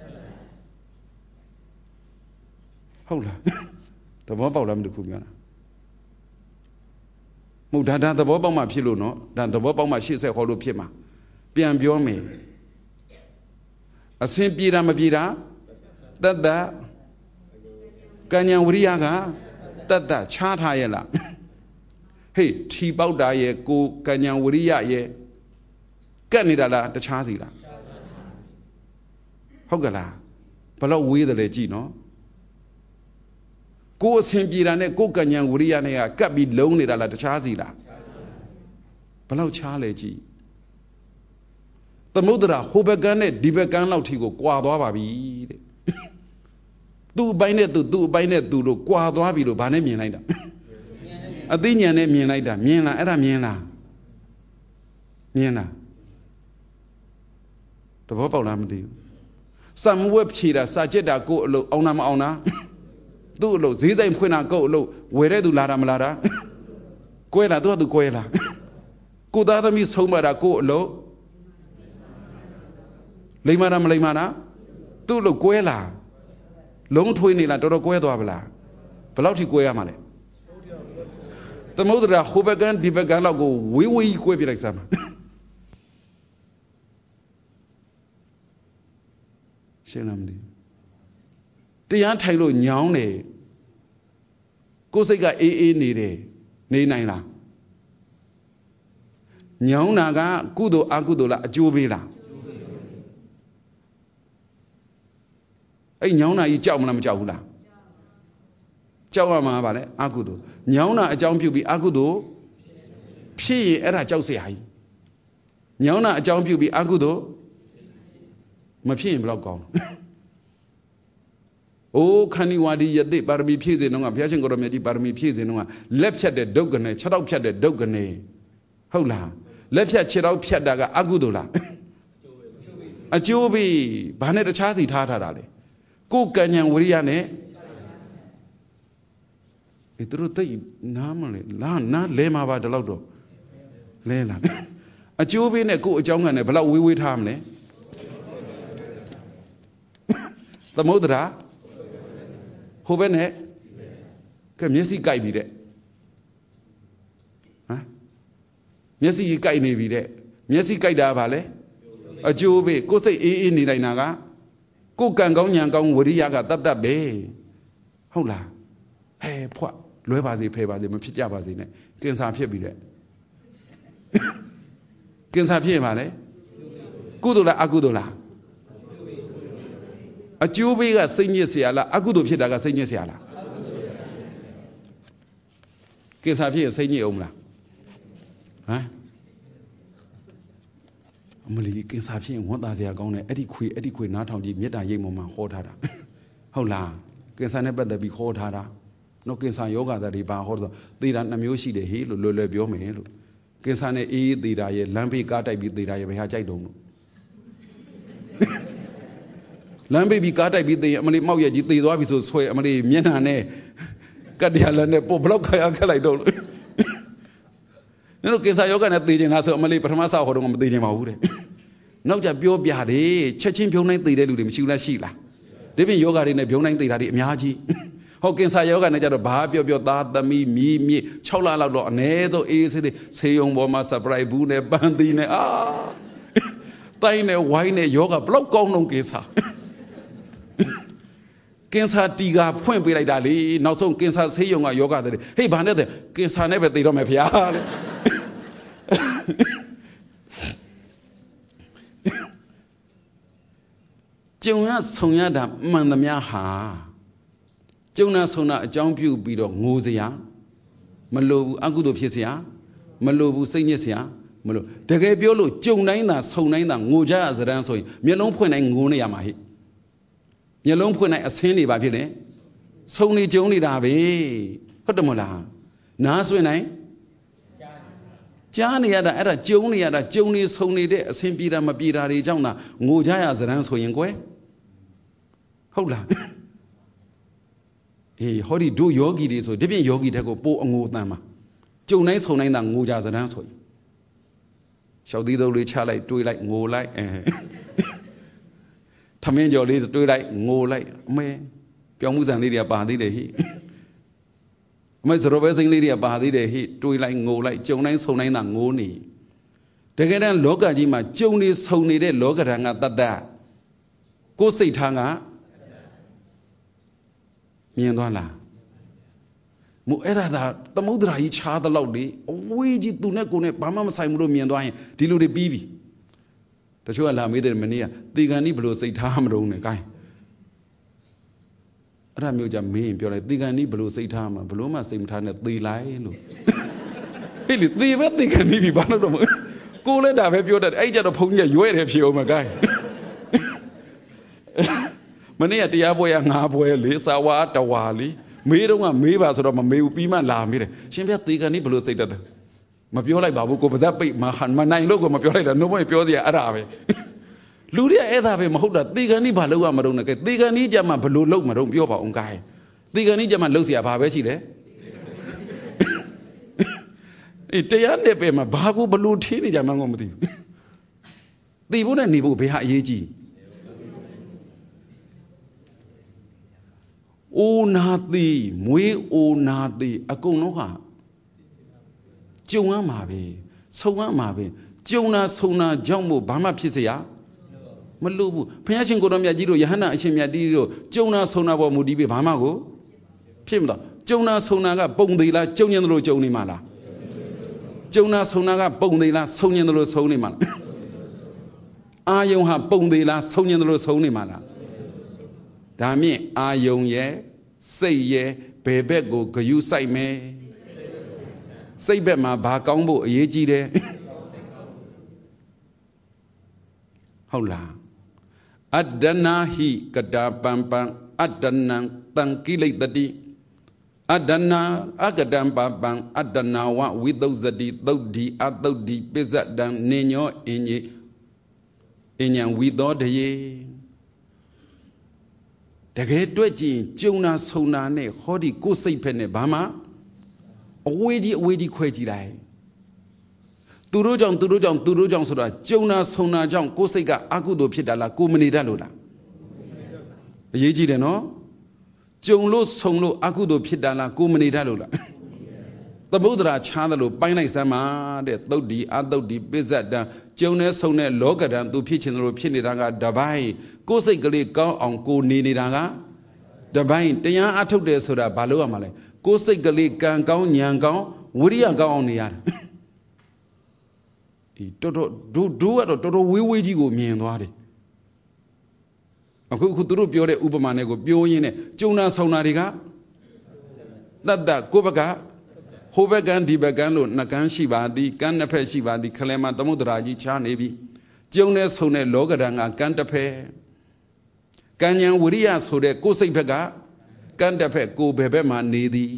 ဟုတ်လားသဘောပေါက်လားမတခုပြောတာမဟုတ်ဒါဒါသဘောပေါက်မှဖြစ်လို့နော်ဒါသဘောပေါက်မှရှေ့ဆက်ဟောလို့ဖြစ်မှာပြန်ပြောမယ်အဆင်ပြေတာမပြေတာတတ်တတ်ကံဉဏ်ဝရိယကတတ်တတ်ခြားထားရဲ့လားဟေးထီပေါက်တာရဲ့ကိုကံဉဏ်ဝရိယရဲ့ကတ်နေတာလားတခြားစီလားဟုတ်ကလားဘယ်တော့ဝေးတယ်လဲကြည့်နော်ကိုအဆင်ပြေတာနဲ့ကိုကံဉဏ်ဝရိယနဲ့ကကတ်ပြီးလုံးနေတာလားတခြားစီလားဘယ်တော့ခြားလဲကြည့်သမုဒ္ဒရာဟိုဘက်ကန်းနဲ့ဒီဘက်ကန်းလောက်ထိကိုကွာသွားပါပြီတဲ့သူ့အပိုင်းနဲ့သူသူ့အပိုင်းနဲ့သူလို့ကွာသွားပြီလို့ဘာနဲ့မြင်လိုက်တာအသိဉာဏ်နဲ့မြင်လိုက်တာမြင်လားအဲ့ဒါမြင်လားမြင်လားတဘောပေါက်လားမသိဘူးစံမွက်ဖြေတာစာချက်တာကိုအလုပ်အောင်တာမအောင်တာသူ့အလုပ်ဈေးဆိုင်ဖွင့်တာကိုအလုပ်ဝယ်တဲ့သူလာတာမလာတာကွဲလားသူကသူကွဲလားကိုသားသမီးဆုံးမတာကိုအလုပ်လိမ္မာတာမလိမ္မာတာသူ့အလုပ်ကွဲလားလုံးထွေးနေလားတော်တော်ကွဲသွားပါလားဘယ်လောက်ထိကွဲရမှာလဲသမုဒ္ဒရာဟိုဘက်ကန်ဒီဘက်ကန်လောက်ကိုဝေးဝေးကွဲပြလိုက်စမ်းပါရှင်းလားမသိတရားထိုင်လို့ညောင်းတယ်ကိုယ်စိတ်ကအေးအေးနေတယ်နေနိုင်လားညောင်းတာကကုသိုလ်အကုသိုလ်လားအကျိုးပေးလားအဲ့ညောင်းတာကြီးကြောက်မလားမကြောက်ဘူးလားကြောက်ရမှာပါလေအကုသိုလ်ညောင်းတာအကြောင်းပြုပြီးအကုသိုလ်ဖြစ်ရင်အဲ့ဒါကြောက်เสียကြီးညောင်းတာအကြောင်းပြုပြီးအကုသိုလ်မဖြစ်ရင်ဘယ်တော့ကောင်းအိုးခဏီဝါဒီယတိပါရမီဖြည့်စေတော့ကဘုရားရှင်ကိုရောမြတ်ကြီးပါရမီဖြည့်စေတော့ကလက်ဖြတ်တဲ့ဒုက္ခနဲ့ခြေထောက်ဖြတ်တဲ့ဒုက္ခနဲ့ဟုတ်လားလက်ဖြတ်ခြေထောက်ဖြတ်တာကအကုသိုလ်လားအကျိုးပေးဘာနဲ့တခြားစီထားထားတာလဲကိုယ်ကံဉာဏ်ဝိရိယနဲ့ဒီတို့တိတ်နားမလဲလာနားလဲမှာပါဒီလောက်တော့လဲလာအကျိုးပေးနဲ့ကိုယ်အကြောင်းကနဲ့ဘယ်လောက်ဝေးဝေးထားမလဲသမုဒ္ဒရာဟိုဘက်နဲ့ကမျက်စိကြိုက်ပြီတဲ့ဟမ်မျက်စိကြီးကြိုက်နေပြီတဲ့မျက်စိကြိုက်တာဘာလဲအကျိုးပေးကိုယ်စိတ်အေးအေးနေနိုင်တာကကိုယ်ကံကောင်းဉာဏ်ကောင်းဝိရိယကတတ်တတ်ပဲဟုတ်လားဟဲဖွက်လွဲပါစေဖဲပါစေမဖြစ်ကြပါစေနဲ့ကင်ဆာဖြစ်ပြီတဲ့ကင်ဆာဖြစ်ရင်ပါလေကုသိုလ်လားအကုသိုလ်လားအကျိုးပေးကစိတ်ညစ်เสียလားအကုသိုလ်ဖြစ်တာကစိတ်ညစ်เสียလားကင်ဆာဖြစ်ရင်စိတ်ညစ်အောင်မလားဟမ်အမလီကင်ဆာဖြစ်ရင်ဝန်သားစရာကောင်းတယ်အဲ့ဒီခွေအဲ့ဒီခွေနားထောင်ကြည့်မေတ္တာရိပ်ပေါ်မှာဟောထားတာဟုတ်လားကင်ဆာနဲ့ပတ်သက်ပြီးဟောထားတာနော်ကင်ဆာယောဂသားတွေပါဟောတော့သေတာနှမျိုးရှိတယ်ဟေးလို့လွယ်လွယ်ပြောမယ်လို့ကင်ဆာနဲ့အေးအေးသေတာရဲ့လမ်းဖေးကားတိုက်ပြီးသေတာရဲ့ဘယ်ဟာကြိုက်တုံးလို့လမ်းပေးပြီးကားတိုက်ပြီးသေရင်အမလေးမောက်ရက်ကြီးသေသွားပြီဆိုဆွဲအမလေးမျက်နှာနဲ့ကတ်တရားလည်းနဲ့ပို့ဘလောက်ခါရခက်လိုက်တော့လို့နင်တို့ကင်ဆာယောဂနဲ့သေချင်လားဆိုအမလေးပထမဆောက်ဟောတော့မသေချင်ပါဘူးတဲ့နောက်ကြပြောပြတယ်ချက်ချင်းဖြုံးတိုင်းသေတဲ့လူတွေမရှိဘူးလားရှိလားဒီပြင်ယောဂတွေနဲ့ဖြုံးတိုင်းသေတာတွေအများကြီးဟောကင်ဆာယောဂနဲ့ကြတော့ဘာပြောပြောသားသမီးမြည်မြည်၆လလောက်တော့အ ਨੇ ဆုံးအေးဆေးသေးဆေးရုံပေါ်မှာ surprise ဘူးနဲ့ပန်းသီးနဲ့အာတိုင်းနဲ့ဝိုင်းနဲ့ယောဂဘလောက်ကောင်းတော့ကင်ဆာကင်ဆာတီကဖွင့်ပေးလိုက်တာလေနောက်ဆုံးကင်ဆာဆေးရုံကယောဂတဲ့ဟေးဘာနဲ့တဲ့ကင်ဆာနဲ့ပဲသေတော့မယ်ဖျားတဲ့ကျုံရဆုံရတာမှန်သမျှဟာကျုံနာဆုံတာအကြောင်းပြုပြီးတော့ငိုစရာမလိုဘူးအကုသိုလ်ဖြစ်စရာမလိုဘူးစိတ်ညစ်စရာမလိုတကယ်ပြောလို့ကျုံတိုင်းသာဆုံတိုင်းသာငိုကြရစရန်ဆိုရင်မျက်လုံးဖွင့်တိုင်းငိုနေရမှာဟိမျက်လုံးဖွင့်တိုင်းအဆင်းနေပါဖြစ်လေဆုံနေကျုံနေတာပဲဟုတ်တယ်မလားနားဆွင့်တိုင်းကြားနေရတာအဲ့ဒါကျုံနေရတာကျုံနေဆုံနေတဲ့အဆင်ပြေတာမပြေတာတွေကြောင့်သာငိုကြရစရန်ဆိုရင်ကွယ်ဟုတ်လားအေးဟောဒီတို့ယောဂီတွေဆိုဒီပြင်ယောဂီတက်ကိုပို့အငိုတမ်းမှာကျုံတိုင်းဆုံတိုင်းသာငိုကြစရန်ဆိုရင်ရှောက်သီးသုံးလေးချလိုက်တွေးလိုက်ငိုလိုက်အဲထမင်းကြော်လေးတွေးလိုက်ငိုလိုက်အမေပြောင်းမှုစံလေးတွေကပါသေးတယ်ဟိအမေစရောပဲစိမ့်လေးတွေကပါသေးတယ်ဟိတွေးလိုက်ငိုလိုက်ကျုံတိုင်းဆုံတိုင်းသာငိုနေတကယ်တမ်းလောကကြီးမှာကျုံနေဆုံနေတဲ့လောကဓာတ်ကတတ်တတ်ကိုယ်စိတ်ထားကမြင်သွားလားမို့အဲ့ဒါသာသမုဒ္ဒရာကြီးခြားတဲ့လောက်လေအဝေးကြီးသူနဲ့ကိုယ်နဲ့ဘာမှမဆိုင်ဘူးလို့မြင်သွားရင်ဒီလူတွေပြီးပြီတချို့ကလာမေးတယ်မနေ့ကသေကန်ဤဘလို့စိတ်ထားမလို့နဲ့ gain အဲ့ဒါမျိုးကြမင်းပြောလိုက်သေကန်ဤဘလို့စိတ်ထားမှာဘလို့မှစိတ်မထားနဲ့သေလိုက်လို့ဟေ့လေသေပဲသေကန်ဤပြီဘာလို့တော့မကိုလည်းဒါပဲပြောတတ်တယ်အဲ့ကြတော့ဘုန်းကြီးကရွဲ့တယ်ဖြေအောင်မ gain Many at the Aboya Naboy, Lisawa, Tawali, Medo and Meva sort of a Mewpima Lamir. She may think an Iblu say that Mapiola Babuko was up, Mahan, Manai logo, Mapiola, no more Piodia Arabe. Ludia Edave Mahuda, Digani Balua Marona, Digani Jama Balu Log Maron Piopa Unkai. Digani Jama Lucia Pavesi. Itayane Pema, Babu Balu Tini Jamangomati. They wouldn't need be Haji. O not thee, we o not thee, a gonoha. Jonah Mabe, Soa Mabe, Jonah Sona Jumbo, Bama Pizia. Malubu, Payashin Godomia Giro, Yana Shimia Diro, Jonah Sona Mudibi Bamago. Pimda, Jonah Sonaga, Bondila, Jonian Ro Joni Mala. Jonah Sonaga, Bondila, Sonian Ro Soni Mala. Ayong ha Bondila, Sonian Ro Soni Mala. Dami, Ayong ye, say ye, Bebego, go you say me. Say bet my Bakambo, Yeji de. Hola. Adana he kada pampang adana tangkilay tadi adana agadam pampang adana wa with those di thodi adodi bezat dan nenyo inye inyang wido de ye dage twet jin Jonah sona ne hodi ko siat phet ne bama awe ji awe ji khwe ji lai Turu jong, turu jong, turu jong, so that Jonah Sona Jong, Kosega, Akudo Pitala, Kumanida Lula. Yeji no? Jonglo Songlo, Akudo Pitala, Kumanida Lula. The Budra Chandalo, Pina Sama, the Dodi, Adodi, Bizada, Jonah Sona, Logadan, to pitch in the Pinidanga, Dabai, Kosegli, go on Ko Ninidanga. Dabai, Tia Ato de Soda, Balua Male, Kosegli, Gang, Yangang, Woody and go on the other. Toto do do it or Toto we wait you me and what? A cook who drew Biore Ubamanego, Bioine, Jonah Sonariga? That that Kobaga, Hobagan di Bagano, Nakan Shivadi, Ganape Shivadi, Kalema, Damudraji, Charnebi, Jonah Sone Logadanga, Gantape, Ganyan Wuria Sode, Kosei Pega, Gantape, Go Bebema Nedi.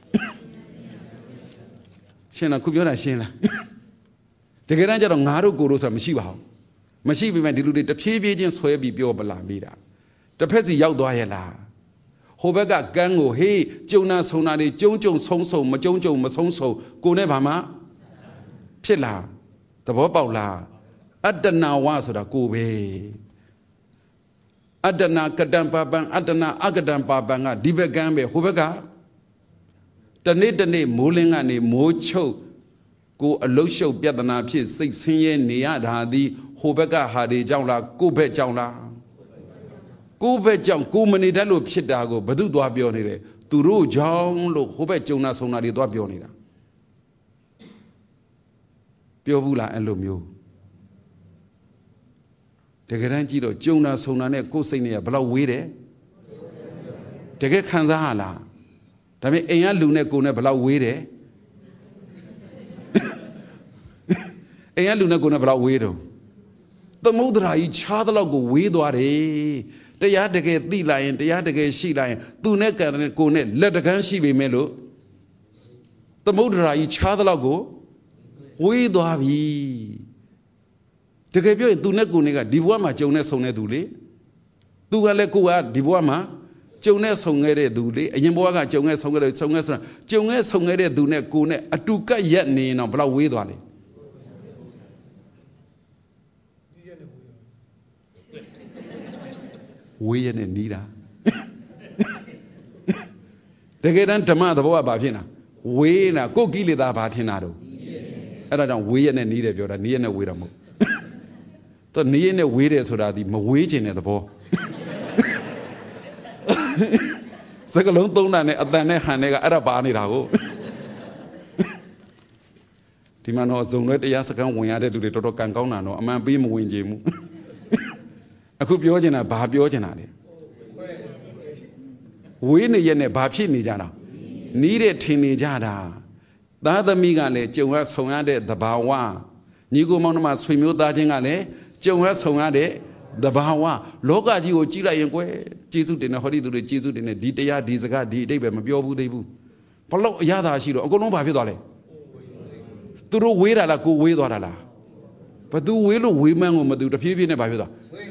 Shena Kubiona Shena. The Garanja on Haru Gurus of Mashiva. Mashivi went to do the Pivians where be pure Balabida. The Pezzi Yaudoyela. Hobaga Gango, hey, Jonas Honari, Jojo Sonso, Majonjo Masonso, Gonebama, Pilla, the Bobaula, Adana was the Gobe. Adana Kadampa Bang, Adana Agadampa Banga, Divagambe, Hobaga. The name Mulingani, Mocho. Go a low show better than piece six years near the Hobega Hadi Jala, go bet Jala. Go bet Jang, go many Dalo Pidago, but do Duabionire, to Ru Jong, look, Hobet Jonas Sonari Duabionira. Piovula and Lumio. The Garantido, Jonas Sonane, go sing near Blau Wede. The get Kanzala. Dame Ayan Lune go never Blau Wede. Ayan Luna go never widow. The Mudra each other go widow. The Yadake the lion, the Yadake she lion, do necker and go net, let the gun she be mellow. The Mudra each other go widow. The Gabriel do not go nigga, Diwama Jonas on a dule. Do a lecoa, Diwama, Jonas on a dule, and Yamboga Jonas on a songas, Jonas on a dune, Gune, a tuka yet name of Blau widow. We and Nida. They get on Tama the Boa Bavina. We na go gilly da Batinado. And I don't we and need of your near and widow. The near and widows who are the Mawaging at the ball. Sakalon don't at the Nehanega Arabani Rago. Timano Zone, the Yasakan, we added to the Toto Cancona, a man beam win Jim. I could be original, Babi original. We need a Babi Nijana. Needed Tini Jada. The other Migale, Joas Hongade, the Bawa. Nigo Monoma swim dodging ale, Joas Hongade, The Bawa, Loga, you, Chila, and Quay, Jesus in a holiday to the Jesus in a detail, Dizaga, D. David, Mabiobu Debu. Palo Yada Shiro, Ogono Bavidole. Turu Wira la Ku Widorala. But do will women who do the people in a Bavida.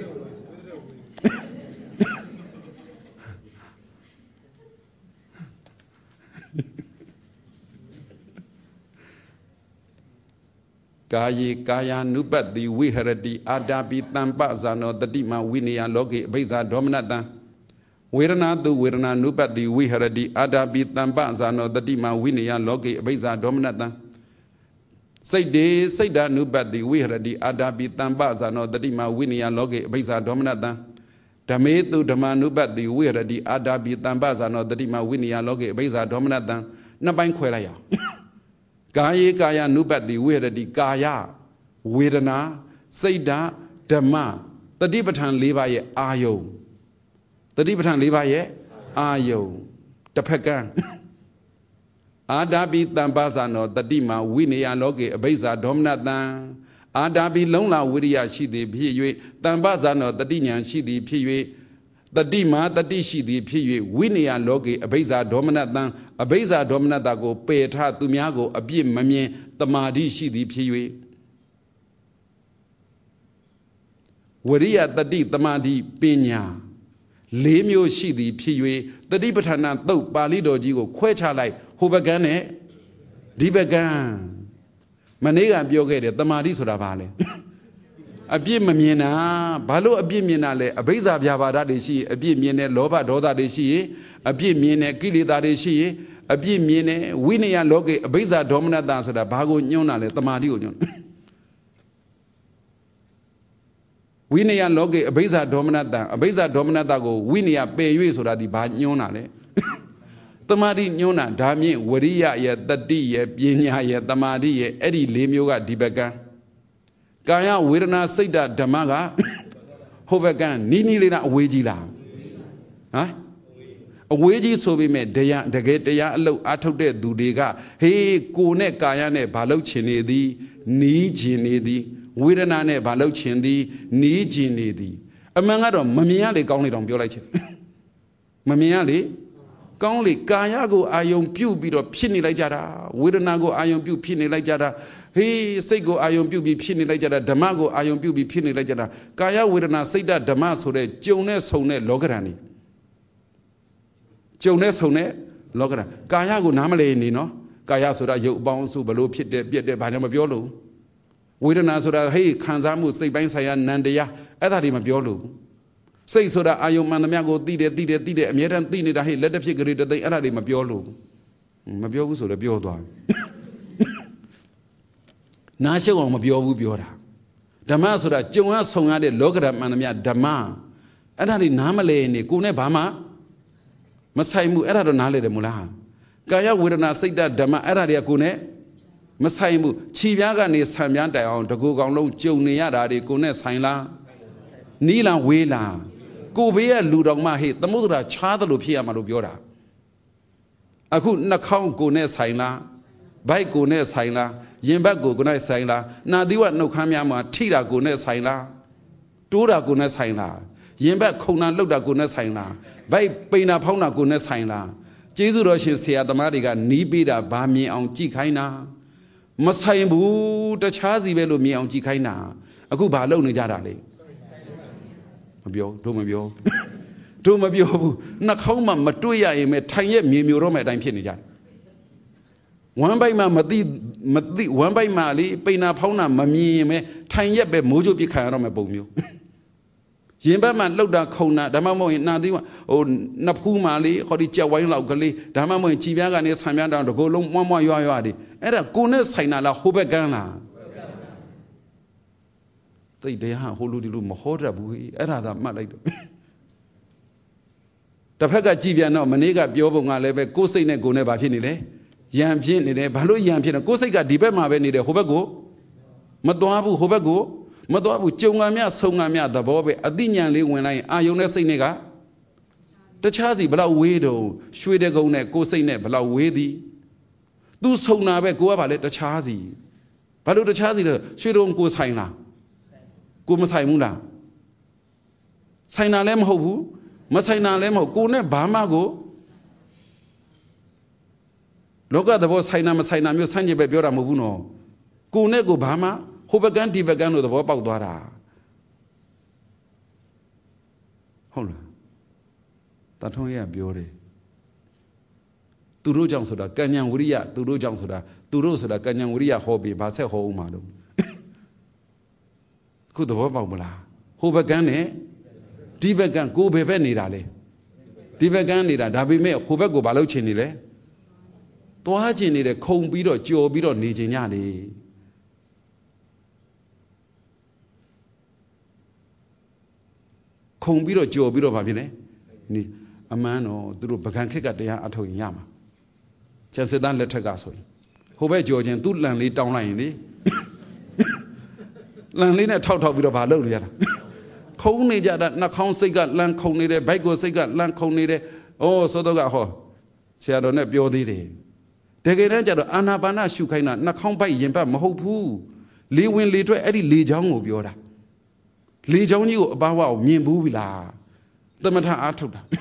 Kayi Kaya Nubat, the Wiheradi, Adabi, Tampa, Zano, the Dima, Winnie, and Logi, Beza, Dominata. Wirana, the Wirana, Nubat, the Wiheradi, Adabi, Tampa, Zano, the Dima, Winnie, and Logi, Beza, Dominata. Say day, say that Nubat, the Wiheradi, Adabi, Tampa, Zano, the Dima, Winnie, and Logi, Beza, Dominata. Tametu, Dama, Nubat, the Wiheradi, Adabi, Tampa, Zano, the Dima, Winnie, and Logi, Beza, Dominata. Nabank Queraya. Kaya Kaya Nubat the Wiradi Kaya Wirana Seda Dama the Dibatan Levi Ayo the Dibatan Levi Ayo the Pekan Adabi Tambazano the Dima Winnie and Logi Beza Domnatan Adabi Lona Wiria Shidi Pue Tambazano the Dinian Shidi Pue the Dima the Dishi the Pue Winnie and Logi Beza Dominatan a Beza Dominatago Petra Tumiago a Bim Mamie the Madishi the Pue Waria the Di the Madi Pina Lemio Shi the Pue the Dibetana do Balido Digo Quecha like Hubagane Dibagan Manega Biogade the Madi Sodavale a Bimina Balo a Biminale a Beza Biavada de Shi a Bimine Loba Doda de Shi a Bimine Kilida de Shi a Bimine Winnie and Logi a Beza Domina dancer the Bago Nionale the Madi Union Winnie and Logi a Beza Domina a Beza Domina Dago Winnie a Bayu so that the Bagnonale the Madi Niona Dami Waria yet the D yet Binia yet the Madi yet Eddie Lemioga Dibaga Kaya Wirana Seda Damaga Hovagan Nini Lina Wejila. Huh? A waji so we met Dea, the gate Dea low Atode Dudiga, Hey, Kone Kayane Balochin di, Nijin di, Wiranane Balochin di, Nijin di. Among other Mamiali Gongli don't be like Mamiali Gongli Kayago Ayon Pew bit of Pini like Jada, Wiranago Ayon Pew Pini like Jada. Hey, Sego Ayon Bubi Pini Legada, Damago Ayon Bubi Pini Legada, Kaya Wirana Seda Damas or Jones Hone Logarani. Jones Hone Logara, Kaya go Namale Nino, Kaya Soda Yo Bounce below Pit de Biet de Banama Biolo. Wirana Soda, hey, Kanzamu, say Bansayan Nandea, Adadim Biolo. Say Soda Ayon Manamago, Dide, Dide, Dide, Miran Dine, he let the figure that they Adadim Biolo. Mabio so the Biodo. Nasha on Mabio Biora. Damasura, Jonah Songa de Logra Manamia Dama. Adani Namale ni Kune Bama Masaimu Eradonale de Mula. Gaya Wirana Seda Dama Eradia Kune Masaimu Chiviaga ni Samianta on the Gogong Joniada de Kune Saila Nila Wela Gobea Ludong Mahi, the Mudra Chadalupia Malubiora. I could not count Gune Saila, by Gune Saila. Yemba go guna saila, na diwa no kamyama, tira guna saila, dura guna saila, Yemba kona loda guna saila, by Pena Pona guna saila, Jesu Roshin sea the Mariga, Nibida, Bami on Chikaina, Masaibu, the Chazi Velo me on Chikaina, a good balo Nijarale. Mabio, Domabio, Domabio, Nakoma, Matuya, a Tanya Mimuroma, and Pinija. One by Madi, Madi, one by Mali, Pena Pona, Mami, Tanya be Mojo Picaro, my bomio. Jimba man look down Kona, Damamo in Nadiwa, or Napu Mali, Hodicha Wine locally, Damamo in Chiviaga and Samanda to go long one more yard. Era Gunas Hainala, Hobegana. They they have Holudu Mahora Bui, Era Malay. The Pega Jivia no Maniga Biobonga leve, Gosine Guneva Finile. Yampin in a Balu Yampin, Gosega Dibema Veni de Hobago, Madoabu Hobago, Madoabu Chungamia, Songamia, the Bobe, Adinianly when I Iona Senega. The Chazi Blau widow, Shwedegone, Gosene, Blau Wedi. Do so now go about it, the Chazi. Balu the Chazi, Shwedon Gosaina. Gumasaimuna. ဆိုင်နာလည်းမဟုတ်ဘူးမဆိုင်နာလည်းမဟုတ်ကိုနဲ့ဘာမှကိုလောကသဘောဆိုင်နာမဆိုင်နာမျိုးဆန့်ကျင်ပဲပြောတာမဟုတ်ဘူးနော်ကိုနဲ့ကိုဘာမှဟိုဘကန်ဒီဘကန်လို့သဘောပေါက်သွားတာဟုတ်လားတထုံးရပြောတယ်သူတို့ကြောင့်ဆိုတာကဉ္ဉံဝရိယသူတို့ကြောင့်ဆိုတာသူတို့ဆိုတာကဉ္ဉံဝရိယဟောပြီးဘာဆက်ဟောဦးမှာလို့ခုသဘောပေါက်မလားဟိုဘကန်နဲ့ဒီဘကန်ကိုဘယ်ဘက်နေတာလဲဒီဘကန်နေတာဒါပေမဲ့ဟိုဘက်ကိုဘာလုပ်ချင်နေလဲသွားချင်နေတယ်ခုံပြီးတော့ကြော်ပြီးတော့နေချင်ကြတယ်ခုံပြီးတော့ကြော်ပြီးတော့ဘာဖြစ်လဲနေအမှန်တော့သူတို့ပကံခက်ကတရားအထုတ်ရင်ရမှာကျန်စစ်သားလက်ထက်ကဆိုရင်ဟိုဘက်ကြော်ခြင်းသူ့လန်လေးတောင်းလိုက်ရင်လေလန်လေးနဲ့ထောက်ထောက်ပြီးတော့ဘာလုပ်လို့ရတာခုံနေကြတာနှာခေါင်းစိတ်ကလန်ခုံနေတယ်ဘိုက်ကိုစိတ်ကလန်ခုံနေတယ်ဩသောတော့ကဟောဆရာတော်နဲ့ပြောသေးတယ်တကယ်တမ်းကျတော့အာနာပါနရှုခိုင်းတာနှာခေါင်းဘိုက်ရင်ပတ်မဟုတ်ဘူးလေဝင်လေထွက်အဲ့ဒီလေချောင်းကိုပြောတာလေချောင်းကြီးကိုအပါဝအောင်မြင်ဘူးပြီလားသမထအားထုတ်တာ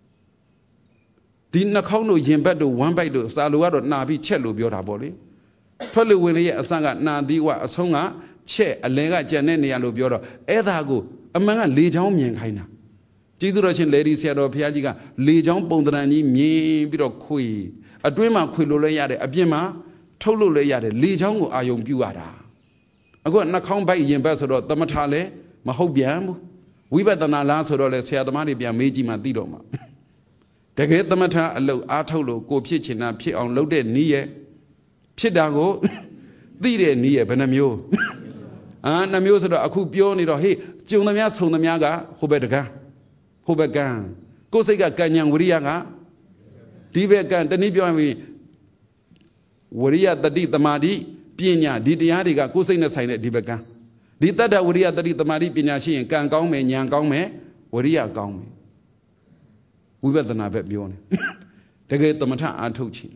ဒီနှာခေါင်းတို့ရင်ဘတ်တို့ဝမ်းဘိုက်တို့စာလိုကတော့နှာပြီးချက်လို့ပြောတာပေါ့လေထွက်လို့ဝင်လေရဲ့အစကနှာသီးဝအဆုံးကချက်အလဲကကြံတဲ့နေရာလို့ပြောတော့အဲ့ဒါကိုအမှန်ကလေချောင်းမြင်ခိုင်းတာကျေးဇူးတော်ရှင်လေဒီဆရာတော်ဘုရားကြီးကလေချောင်းပုံသဏ္ဍာန်ကြီးမြင်ပြီးတော့ခွေအတွင်းမှာခွေလို့လည်းရတယ်အပြင်မှာထုတ်လို့လည်းရတယ်လေချောင်းကိုအာယုံပြုရတာအခုကနှာခေါင်းဘိုက်ရင်ဘတ်ဆိုတော့သမထလည်းမဟုတ်ပြန်ဘူးဝိပဿနာလားဆိုတော့လေဆရာသမားတွေပြန်မေးကြည့်မှသိတော့မှာတကယ်သမထအလုပ်အားထုတ်လို့ကိုဖြစ်ချင်တာဖြစ်အောင်လုပ်တဲ့နည်းရဲ့ဖြစ်တာကိုသိတဲ့နည်းရဲ့ဘယ်နှမျိုးအာနှမျိုးဆိုတော့အခုပြောနေတော့ဟေးကျုံသမျှဆုံသမျှကဟိုဘက်တကန်းဟိုဘက်ကန်းကိုယ်စိတ်ကကဉ္ဉံဝရိယကဒီဘက်ကန်းတနည်းပြောရင်ဝရိယတတိတမာတိပညာဒီတရားတွေကကိုယ်စိတ်နဲ့ဆိုင်တဲ့ဒီဘက်ကန်းဒီတတ္တဝရိယတတိတမာတိပညာရှိရင်ကံကောင်းမယ်ဉာဏ်ကောင်းမယ်ဝရိယကောင်းမယ်ဝိပဿနာဘက်ပြောနေတကယ်သမထအားထုတ်ချင်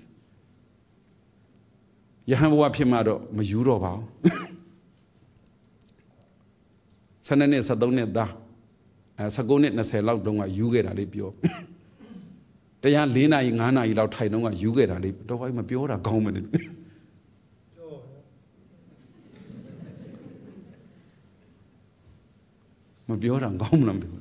ယဟန်ဘဝဖြစ်မှတော့မယူတော့ပါဘူးဆယ်နှစ်ဆယ်သုံးနှစ်သားအဲဆယ်ကိုးနှစ်၂၀လောက်တုန်းကယူခဲ့တာလေးပြောတရား၄နာရီ၅နာရီလောက်ထိုင်တုန်းကယူခဲ့တာလေးတော့ဘာမှမပြောတာကောင်းမနေမပြောတာကောင်းမလားမပြော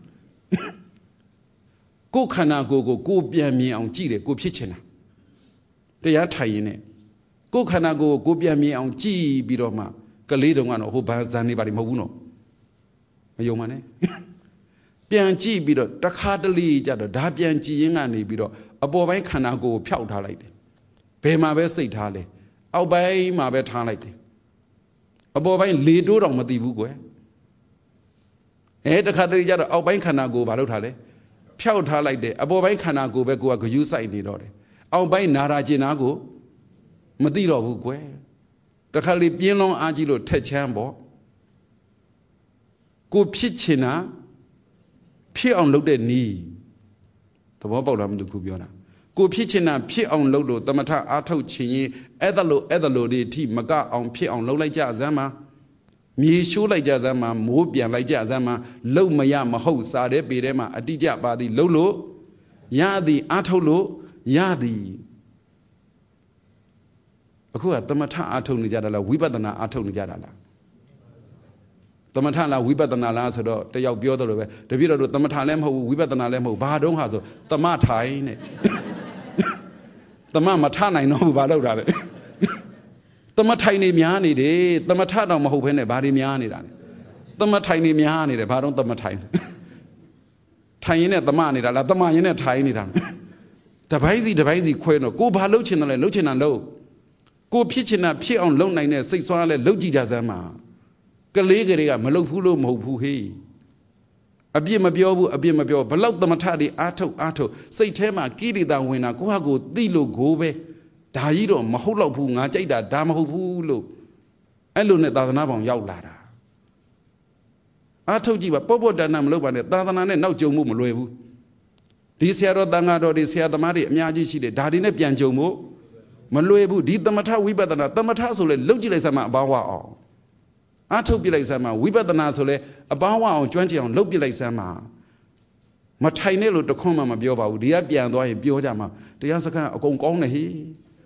ကိုယ်ခန္ဓာကိုယ်ကိုကိုယ်ပြန်မြင်အောင်ကြည့်တယ်ကိုဖြစ်ချင်တာတရားထိုင်ရင်နဲ့ကိုယ်ခန္ဓာကိုယ်ကိုကိုယ်ပြန်မြင်အောင်ကြည့်ပြီးတော့မှကလေးတုန်းကတော့ဟိုဘာဇန်နေပါလိမဟုတ်ဘူးနော်မယုံပါနဲ့ပြန်ကြည့်ပြီးတော့တခါတလေကြတော့ဒါပြန်ကြည့်ရင်းကနေပြီးတော့အပေါ်ပိုင်းခန္ဓာကိုယ်ကိုဖျောက်ထားလိုက်တယ်ဘယ်မှာပဲစိတ်ထားလဲအောက်ပိုင်းမှာပဲထားလိုက်တယ်အပေါ်ပိုင်းလေတိုးတော့မသိဘူးကွယ်အဲတခါတလေကြတော့အောက်ပိုင်းခန္ဓာကိုယ်ဘာလုပ်ထားလဲဖြောက်ထားလိုက်တယ်အပေါ်ပိုင်းခန္ဓာကိုယ်ပဲကိုကဂယုစိုက်နေတော့တယ်အောက်ပိုင်းနာရာကျင်နာကိုမသိတော့ဘူးကွယ်တခါလေပြင်းလုံးအားကြီးလို့ထက်ချမ်းပေါ့ကိုဖြစ်ချင်တာဖြစ်အောင်လုပ်တဲ့နီးသဘောပေါက်လားမသိဘူးပြောတာကိုဖြစ်ချင်တာဖြစ်အောင်လုပ်လို့သမထအားထုတ်ခြင်းရင်အဲ့ဒါလို့အဲ့ဒါလို့ဒီအထိမကအောင်ဖြစ်အောင်လုပ်လိုက်ကြစမ်းပါမြေရှိုးလိုက်ကြစမ်းမှာမိုးပြန်လိုက်ကြစမ်းမှာလုံမရမဟုတ်စားတဲ့ပေထဲမှာအတိကျပါသည်လှုပ်လို့ရသည်အားထုတ်လို့ရသည်အခုကသမထအားထုတ်နေကြတာလားဝိပဿနာအားထုတ်နေကြတာလားသမထလားဝိပဿနာလားဆိုတော့တယောက်ပြောသလိုပဲတပြည့်တော့သမထလည်းမဟုတ်ဘူးဝိပဿနာလည်းမဟုတ်ဘာတုံးဟာဆိုသမထိုင်နဲ့သမမထနိုင်တော့ဘူးဘာလုပ်တာလဲသမထိုင်နေများနေတယ်သမထတော့မဟုတ်ဘဲနဲ့ဘာတွေများနေတာလဲသမထိုင်နေများနေတယ်ဘာတော့သမထိုင်ထိုင်ရင်နဲ့သမနေတာလားသမရင်နဲ့ထိုင်နေတာတပိုင်းစီတပိုင်းစီခွဲတော့ကိုဘာလှုပ်ချင်တယ်လဲလှုပ်ချင်တာလှုပ်ကိုဖြစ်ချင်တာဖြစ်အောင်လှုပ်နိုင်တဲ့စိတ်ဆွမ်းလဲလှုပ်ကြည့်ကြစမ်းပါကလေးကလေးကမလှုပ်ဘူးလို့မဟုတ်ဘူးဟေးအပြစ်မပြောဘူးအပြစ်မပြောဘလောက်သမထတွေအားထုတ်အားထုတ်စိတ်ထဲမှာကိရိတာဝင်တာကိုဟာကိုသိလို့ကိုပဲဒါကြီးတော့မဟုတ်တော့ဘူးငါကြိုက်တာဒါမဟုတ်ဘူးလို့အဲ့လိုနဲ့သာသနာပေါင်းရောက်လာတာအားထုတ်ကြည့်ပါပေါ့ပေါ့တန်တန်မလုပ်ပါနဲ့သာသနာနဲ့နောက်ကြုံမှုမလွယ်ဘူးဒီဆရာတော်တန်ဃာတော်တွေဆရာသမားတွေအများကြီးရှိတယ်ဒါတွေနဲ့ပြန်ကြုံဖို့မလွယ်ဘူးဒီသမထဝိပဿနာသမထဆိုလဲလှုပ်ကြည့်လိုက်စမ်းမအဘာဝအောင်အားထုတ်ပြလိုက်စမ်းမှာဝိပဿနာဆိုလဲအပေါင်းဝအောင်ကျွမ်းကျင်အောင်လုပ်ပြလိုက်စမ်းမှာမထိုင်နဲ့လို့တခွန်းမှမပြောပါဘူးဒီကပြန်သွားရင်ပြောကြမှာတရားစခန်းအကုန်ကောင်းတယ်ဟိ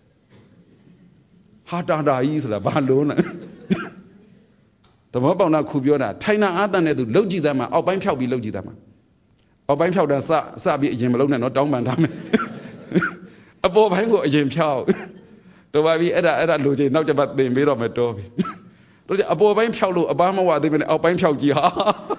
ဟာတာတာကြီးဆိုတာဘာလို့လဲတမောပေါနာခုပြောတာထိုင်နာအားတန်တဲ့သူလှုပ်ကြည့်သမ်းမှာအောက်ပိုင်းဖြောက်ပြီးလှုပ်ကြည့်သမ်းမှာအောက်ပိုင်းဖြောက်တာစစပြီးအရင်မလုံးနဲ့နော်တောင်းပန်ထားမယ်အပေါ်ပိုင်းကိုအရင်ဖြောက်တော်ပါပြီအဲ့ဒါအဲ့ဒါလိုချင်နောက်တစ်ပတ်သင်ပေးတော့မယ်တော်ပြီတို့အပေါ်ပိုင်းဖြောက်လို့အပားမဝသေးဘူးနဲ့အောက်ပိုင်းဖြောက်ကြည့်ဟာ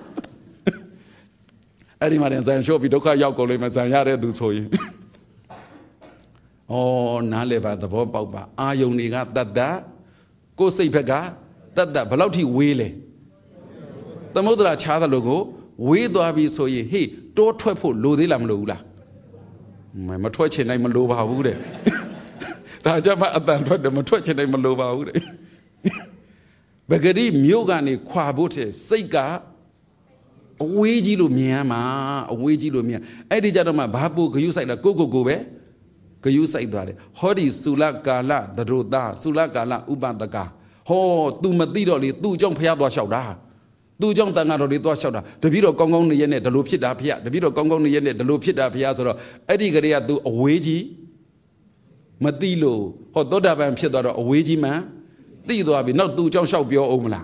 အဲ့ဒီမှာဇန်လျှော့ပြီးဒုက္ခရောက်ကုန်လိမ့်မယ်ဇန်ရတဲ့သူဆိုရင်ဩနားလေပါသဘောပေါက်ပါအာယုန်တွေကတတ်တတ်ကိုယ်စိတ်ဘက်ကတတ်တတ်ဘယ်လောက်ထိဝေးလဲသမုဒ္ဒရာချားတယ်လို့ကိုဝေးသွားပြီဆိုရင်ဟေးတိုးထွက်ဖို့လိုသေးလားမလိုဘူးလားမထွက်ချင်နိုင်မလိုပါဘူးတဲ့ဒါကြမှာအတန်ထွက်တယ်မထွက်ချင်နိုင်မလိုပါဘူးတဲ့ဘဂရီမြို့ကနေခွာဖို့တဲ့စိတ်ကအဝေးကြီးလို့မြင်ရမှာအဝေးကြီးလို့မြင်အဲ့ဒီကြတော့မှဘာပိုဂယုစိုက်လားကိုကိုကိုပဲဂယုစိုက်သွားတယ်ဟောဒီသုလကာလသရုတာသုလကာလဥပဒကဟော तू မသိတော့လေ तू ကြောင့်ဖျားသွားလျှောက်တာသူကြောင့်တန်ဃာတော်တွေသွားလျှောက်တာတပည့်တော်ကောင်းကောင်းနေရက်နဲ့ဒီလိုဖြစ်တာဖေရတပည့်တော်ကောင်းကောင်းနေရက်နဲ့ဒီလိုဖြစ်တာဖေရဆိုတော့အဲ့ဒီကလေးက तू အဝေးကြီးမသိလို့ဟောသောတာပန်ဖြစ်သွားတော့အဝေးကြီးမှန်သိသွားပြီနောက် तू ကြောင့်လျှောက်ပြောအောင်မလား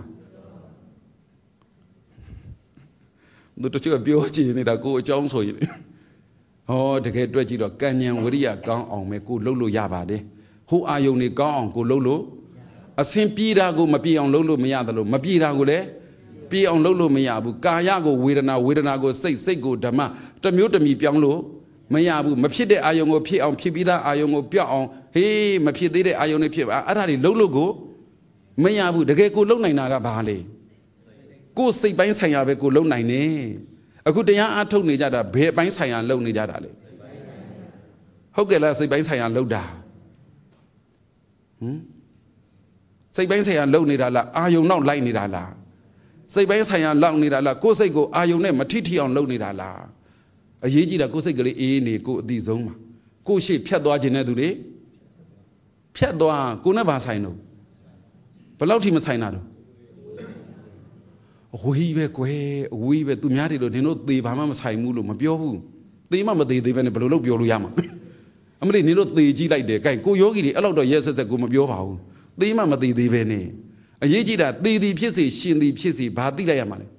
သူတို့ကပြောချင်နေတာကိုအကြောင်းဆိုရင်ဟောတကယ်တွေ့ကြည့်တော့ကံဉဏ်ဝရိယကောင်းအောင်ပဲကိုလှုပ်လို့ရပါတယ်ဟိုအာယုန်တွေကောင်းအောင်ကိုလှုပ်လို့အစင်ပြေတာကိုမပြေအောင်လှုပ်လို့မရတယ်လို့မပြေတာကိုလည်းပြေအောင်လှုပ်လို့မရဘူးကာယကိုဝေဒနာဝေဒနာကိုစိတ်စိတ်ကိုဓမ္မတစ်မျိုးတစ်မီပြောင်းလို့မရဘူးမဖြစ်တဲ့အာယုန်ကိုဖြစ်အောင်ဖြစ်ပြီးသားအာယုန်ကိုပြောက်အောင်ဟေးမဖြစ်သေးတဲ့အာယုန်တွေဖြစ်အဲ့ဒါတွေလှုပ်လို့ကိုမရဘူးတကယ်ကိုလှုပ်နိုင်တာကဘာလဲကိုယ်စိတ်ပိုင်းဆိုင်ရာပဲကိုလုံနိုင်နေအခုတရားအားထုတ်နေကြတာဘယ်ပိုင်းဆိုင်ရာလုံနေကြတာလဲဟုတ်ကဲ့လားစိတ်ပိုင်းဆိုင်ရာလုံတာဟမ်စိတ်ပိုင်းဆိုင်ရာလုံနေတာလားအာယုံနောက်လိုက်နေတာလားစိတ်ပိုင်းဆိုင်ရာလောက်နေတာလားကိုယ်စိတ်ကိုအာယုံနဲ့မထိထိအောင်လုံနေတာလားအရေးကြီးတာကိုယ်စိတ်ကလေးအေးနေကိုယ်အတိဆုံးမှာကိုယ်ရှေ့ဖြတ်သွားခြင်းတဲ့သူတွေဖြတ်သွားကိုယ်နဲ့ဘာဆိုင်တော့ဘယ်လောက်ထိမဆိုင်တာတော့အဝေးပဲကွယ်အဝေးပဲသူများတွေလို့နင်တို့သေဘာမှမဆိုင်ဘူးလို့မပြောဘူးသေမှမသေသေးပဲနဲ့ဘယ်လိုလုပ်ပြောလို့ရမှာအမလေးနင်တို့သေကြည့်လိုက်တယ်ကဲကိုယောဂီတွေအဲ့လောက်တော့ရဲဆက်ဆက်ကိုမပြောပါဘူးသေမှမသေသေးပဲနဲ့အရေးကြီးတာသေသည်ဖြစ်စေရှင်သည်ဖြစ်စေဘာသိလိုက်ရမှာလဲ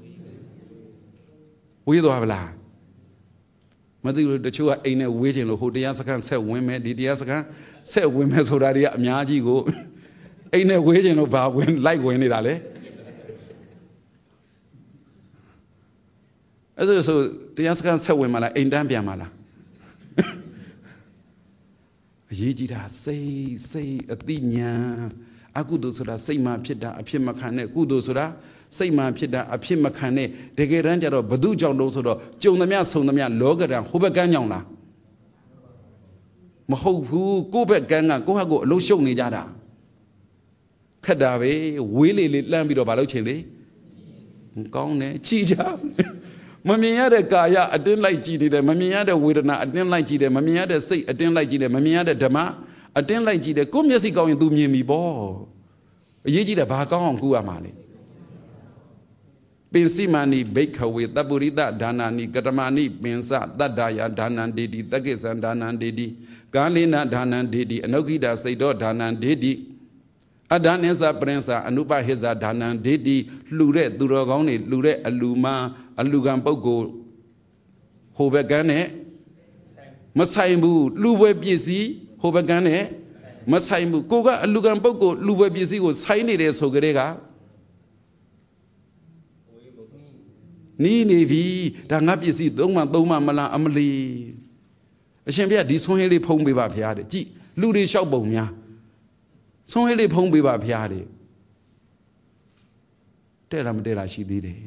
ဝေးသွားဗလားမသိဘူးတချို့ကအိမ်နဲ့ဝေးချင်လို့ဟိုတရားစခန်းဆက်ဝင်မယ်ဒီတရားစခန်းဆက်ဝင်မယ်ဆိုတာတွေကအများကြီးကိုအိမ်နဲ့ဝေးချင်လို့ဘာဝင်လိုက်ဝင်နေတာလဲအဲ့ဒါဆိုတရားစခန်းဆက်ဝင်မလားအိမ်တန်းပြန်မလားအရေးကြီးတာစိတ်စိတ်အတိညာအကုသိုလ်ဆိုတာစိတ်မှဖြစ်တာအဖြစ်မခံနဲ့ကုသိုလ်ဆိုတာစိတ်မှဖြစ်တာအဖြစ်မခံနဲ့တကယ်တမ်းကျတော့ဘု து ကြောင့်လို့ဆိုတော့ကြုံသမျှဆုံသမျှလောကရန်ဟိုဘက်ကန်းကြောင့်လားမဟုတ်ဘူးကိုယ့်ဘက်ကန်းကကိုယ့်ဟာကိုယ်အလုံးရှုံနေကြတာခက်တာပဲဝေးလေလေလှမ်းပြီးတော့မလုပ်ချင်လေကောင်းတယ်ကြည်ကြမမြင်ရတဲ့ကာယအတင်းလိုက်ကြည့်နေတယ်မမြင်ရတဲ့ဝေဒနာအတင်းလိုက်ကြည့်တယ်မမြင်ရတဲ့စိတ်အတင်းလိုက်ကြည့်တယ်မမြင်ရတဲ့ဓမ္မအတင်းလိုက်ကြည့်တယ်ကိုယ့်မျက်စိကောင်းရင် तू မြင်ပြီပေါ့အရေးကြီးတယ်ဘာကောင်းအောင်ကူရမှာလဲပင်စိမာနိဘိခဝေတပုရိသဒါနာနိကတမနိပင်စတတ္တယာဒါနံဒေတိတက္ကိသံဒါနံဒေတိကာလိနဒါနံဒေတိအနုခိတာစိတ်တော်ဒါနံဒေတိအဒါနိသပရိသအနုပဟိဇာဒါနံဒေတိလှူတဲ့သူတော်ကောင်းတွေလှူတဲ့အလူမအလူကံပုဂ္ဂိုလ်ဟိုဘက်ကန်းနဲ့မဆိုင်ဘူးလှူပွဲပစ္စည်းဟိုဘက်ကန်းနဲ့မဆိုင်ဘူးကိုကအလူကံပုဂ္ဂိုလ်လှူပွဲပစ္စည်းကိုဆိုင်နေတယ်ဆိုကြတဲ့ကနီးနေပြီဒါငါပစ္စည်းသုံးမှသုံးမှမလားအမလီအရှင်ဘုရားဒီဆွမ်းဟဲလေးဖုံးပေးပါဗျာတဲ့ကြည်လူတွေလျှောက်ပုံများဆွမ်းဟဲလေးဖုံးပေးပါဗျာတဲ့တဲ့လားမတဲ့လားရှိသေးတယ်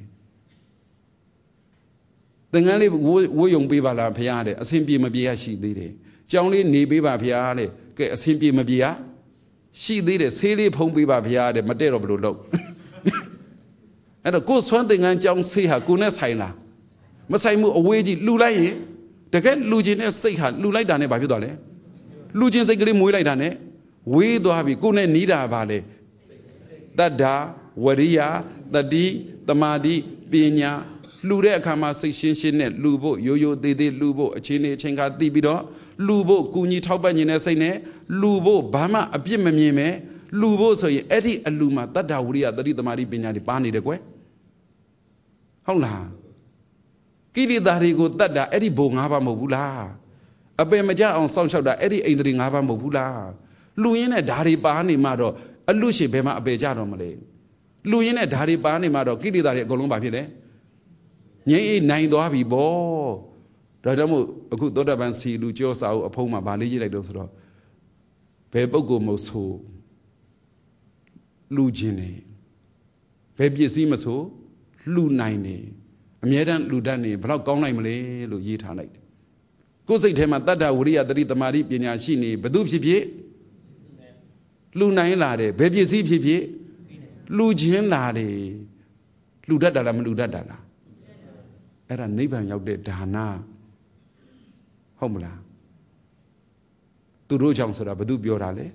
သင်္ကန်းလေးဝိုးယုံပေးပါလားဖရားတဲ့အဆင်ပြေမပြေရရှိသေးတယ်ကြောင်းလေးနေပေးပါဖရားတဲ့ကဲအဆင်ပြေမပြေရရှိသေးတယ်ဆေးလေးဖုံးပေးပါဖရားတဲ့မတဲ့တော့ဘယ်လိုလုပ်အဲ့တော့ကိုယ်ဆွမ်းသင်္ကန်းကြောင်းဆေးဟာကိုနဲ့ဆိုင်လားမဆိုင်မှုအဝေးကြီးလှူလိုက်ရင်တကယ်လှူခြင်းနဲ့စိတ်ဟာလှူလိုက်တာနဲ့ဘာဖြစ်သွားလဲလှူခြင်းစိတ်ကလေးမွေးလိုက်တာနဲ့ဝေးသွားပြီကိုနဲ့နီးတာပါလေတတ္တာဝရိယတတိတမာတိပညာလှူတဲ့အခါမှာစိတ်ရှင်းရှင်းနဲ့လှူဖို့ရိုးရိုးသေးသေးလှူဖို့အခြေအနေအချိန်ခါသိပြီးတော့လှူဖို့ကူညီထောက်ပံ့နေတဲ့စိတ်နဲ့လှူဖို့ဘာမှအပြစ်မမြင်ပဲလှူဖို့ဆိုရင်အဲ့ဒီအလှူမှာတတ္တဝရိယတတိတမာတိပညာတွေပါနေတယ်ကွယ်ဟုတ်လားကိလေသာတွေကိုတတ်တာအဲ့ဒီဘုံ၅ပါးမဟုတ်ဘူးလားအပင်မကြအောင်စောင့်ရှောက်တာအဲ့ဒီအိန္ဒြေ၅ပါးမဟုတ်ဘူးလားလှူရင်းနဲ့ဓာရီပါနေမှတော့အလူရှင်ဘယ်မှာအပေကြတော့မလဲလှူရင်းနဲ့ဓာရီပါနေမှတော့ကိလေသာတွေအကုန်လုံးပါဖြစ်တယ်ငြိမ်းအေးနိုင်သွားပြီပေါ့ဒါကြောင့်မို့အခုသောတာပန်စီလူကြောစာအုပ်အဖုံးမှာဗာလေးရေးလိုက်တော့ဆိုတော့ဘယ်ပုဂ္ဂိုလ်မဟုတ်ဆိုလှူခြင်းနေဘယ်ပစ္စည်းမဆိုလှူနိုင်နေအမြဲတမ်းလှူတတ်နေဘယ်တော့ကောင်းနိုင်မလဲလို့ရေးထားလိုက်တယ်ကိုယ်စိတ်ထဲမှာတတ္တဝရိယတတိတမာတိပညာရှိနေဘသူဖြစ်ဖြစ်လှူနိုင်လာတယ်ဘယ်ပစ္စည်းဖြစ်ဖြစ်လှူခြင်းလာတယ်လှူတတ်တာလားမလှူတတ်တာလားအဲ့ဒါနိဗ္ဗာန်ရောက်တဲ့ဒါနဟုတ်မလားသူတို့ကြောင့်ဆိုတာဘသူပြောတာလဲ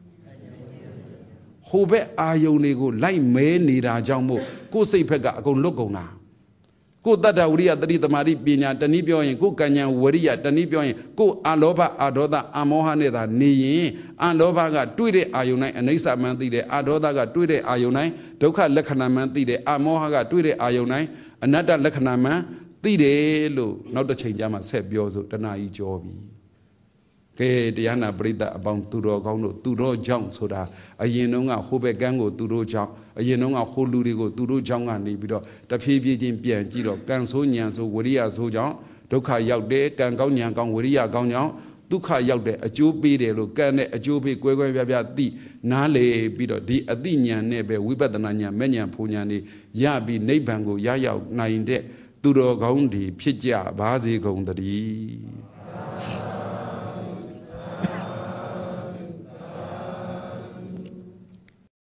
ဟိုဘက်အာယုန်တွေကိုလိုက်မဲနေတာကြောင့်မို့ကိုယ်စိတ်ဘက်ကအကုန်လွတ်ကုန်တာကိုယ်တတ္တဝရိယတတိတမာတိပညာတနည်းပြောရင်ကိုယ်ကဉ္ဉံဝရိယတနည်းပြောရင်ကိုယ်အာလောဘအာဒေါသအာမောဟနဲ့သာနေရင်အာလောဘကတွေ့တဲ့အာယုန်တိုင်းအနိစ္စမှန်သိတယ်အာဒေါသကတွေ့တဲ့အာယုန်တိုင်းဒုက္ခလက္ခဏာမှန်သိတယ်အာမောဟကတွေ့တဲ့အာယုန်တိုင်းအနတ္တလက္ခဏာမှန်သိတယ်လို့နောက်တစ်ချိန်ကြာမှဆက်ပြောဆိုတဏှာကြီးကြောပြီကဲတရားနာပရိသတ်အပေါင်းသူတော်ကောင်းတို့သူတော်ကြောင့်ဆိုတာအရင်တုန်းကဟိုဘက်ကန်းကိုသူတို့ကြောင့်အရင်တုန်းကဟိုလူတွေကိုသူတို့ကြောင့်ကနေပြီးတော့တဖြည်းဖြည်းချင်းပြန်ကြည့်တော့ကံဆိုးညံဆိုးဝရိယဆိုးကြောင့်ဒုက္ခရောက်တယ်ကံကောင်းညံကောင်းဝရိယကောင်းကြောင့်ဒုက္ခရောက်တယ်အကျိုးပေးတယ်လို့ကံနဲ့အကျိုးပေးကွဲကွဲပြားပြားသိနားလေပြီးတော့ဒီအသိဉာဏ်နဲ့ပဲဝိပဿနာဉာဏ်မဲ့ဉာဏ်ဖူဉာဏ်တွေရပြီးနိဗ္ဗာန်ကိုရရောက်နိုင်တဲ့သူတော်ကောင်းတွေဖြစ်ကြပါစေကုန်သတည်း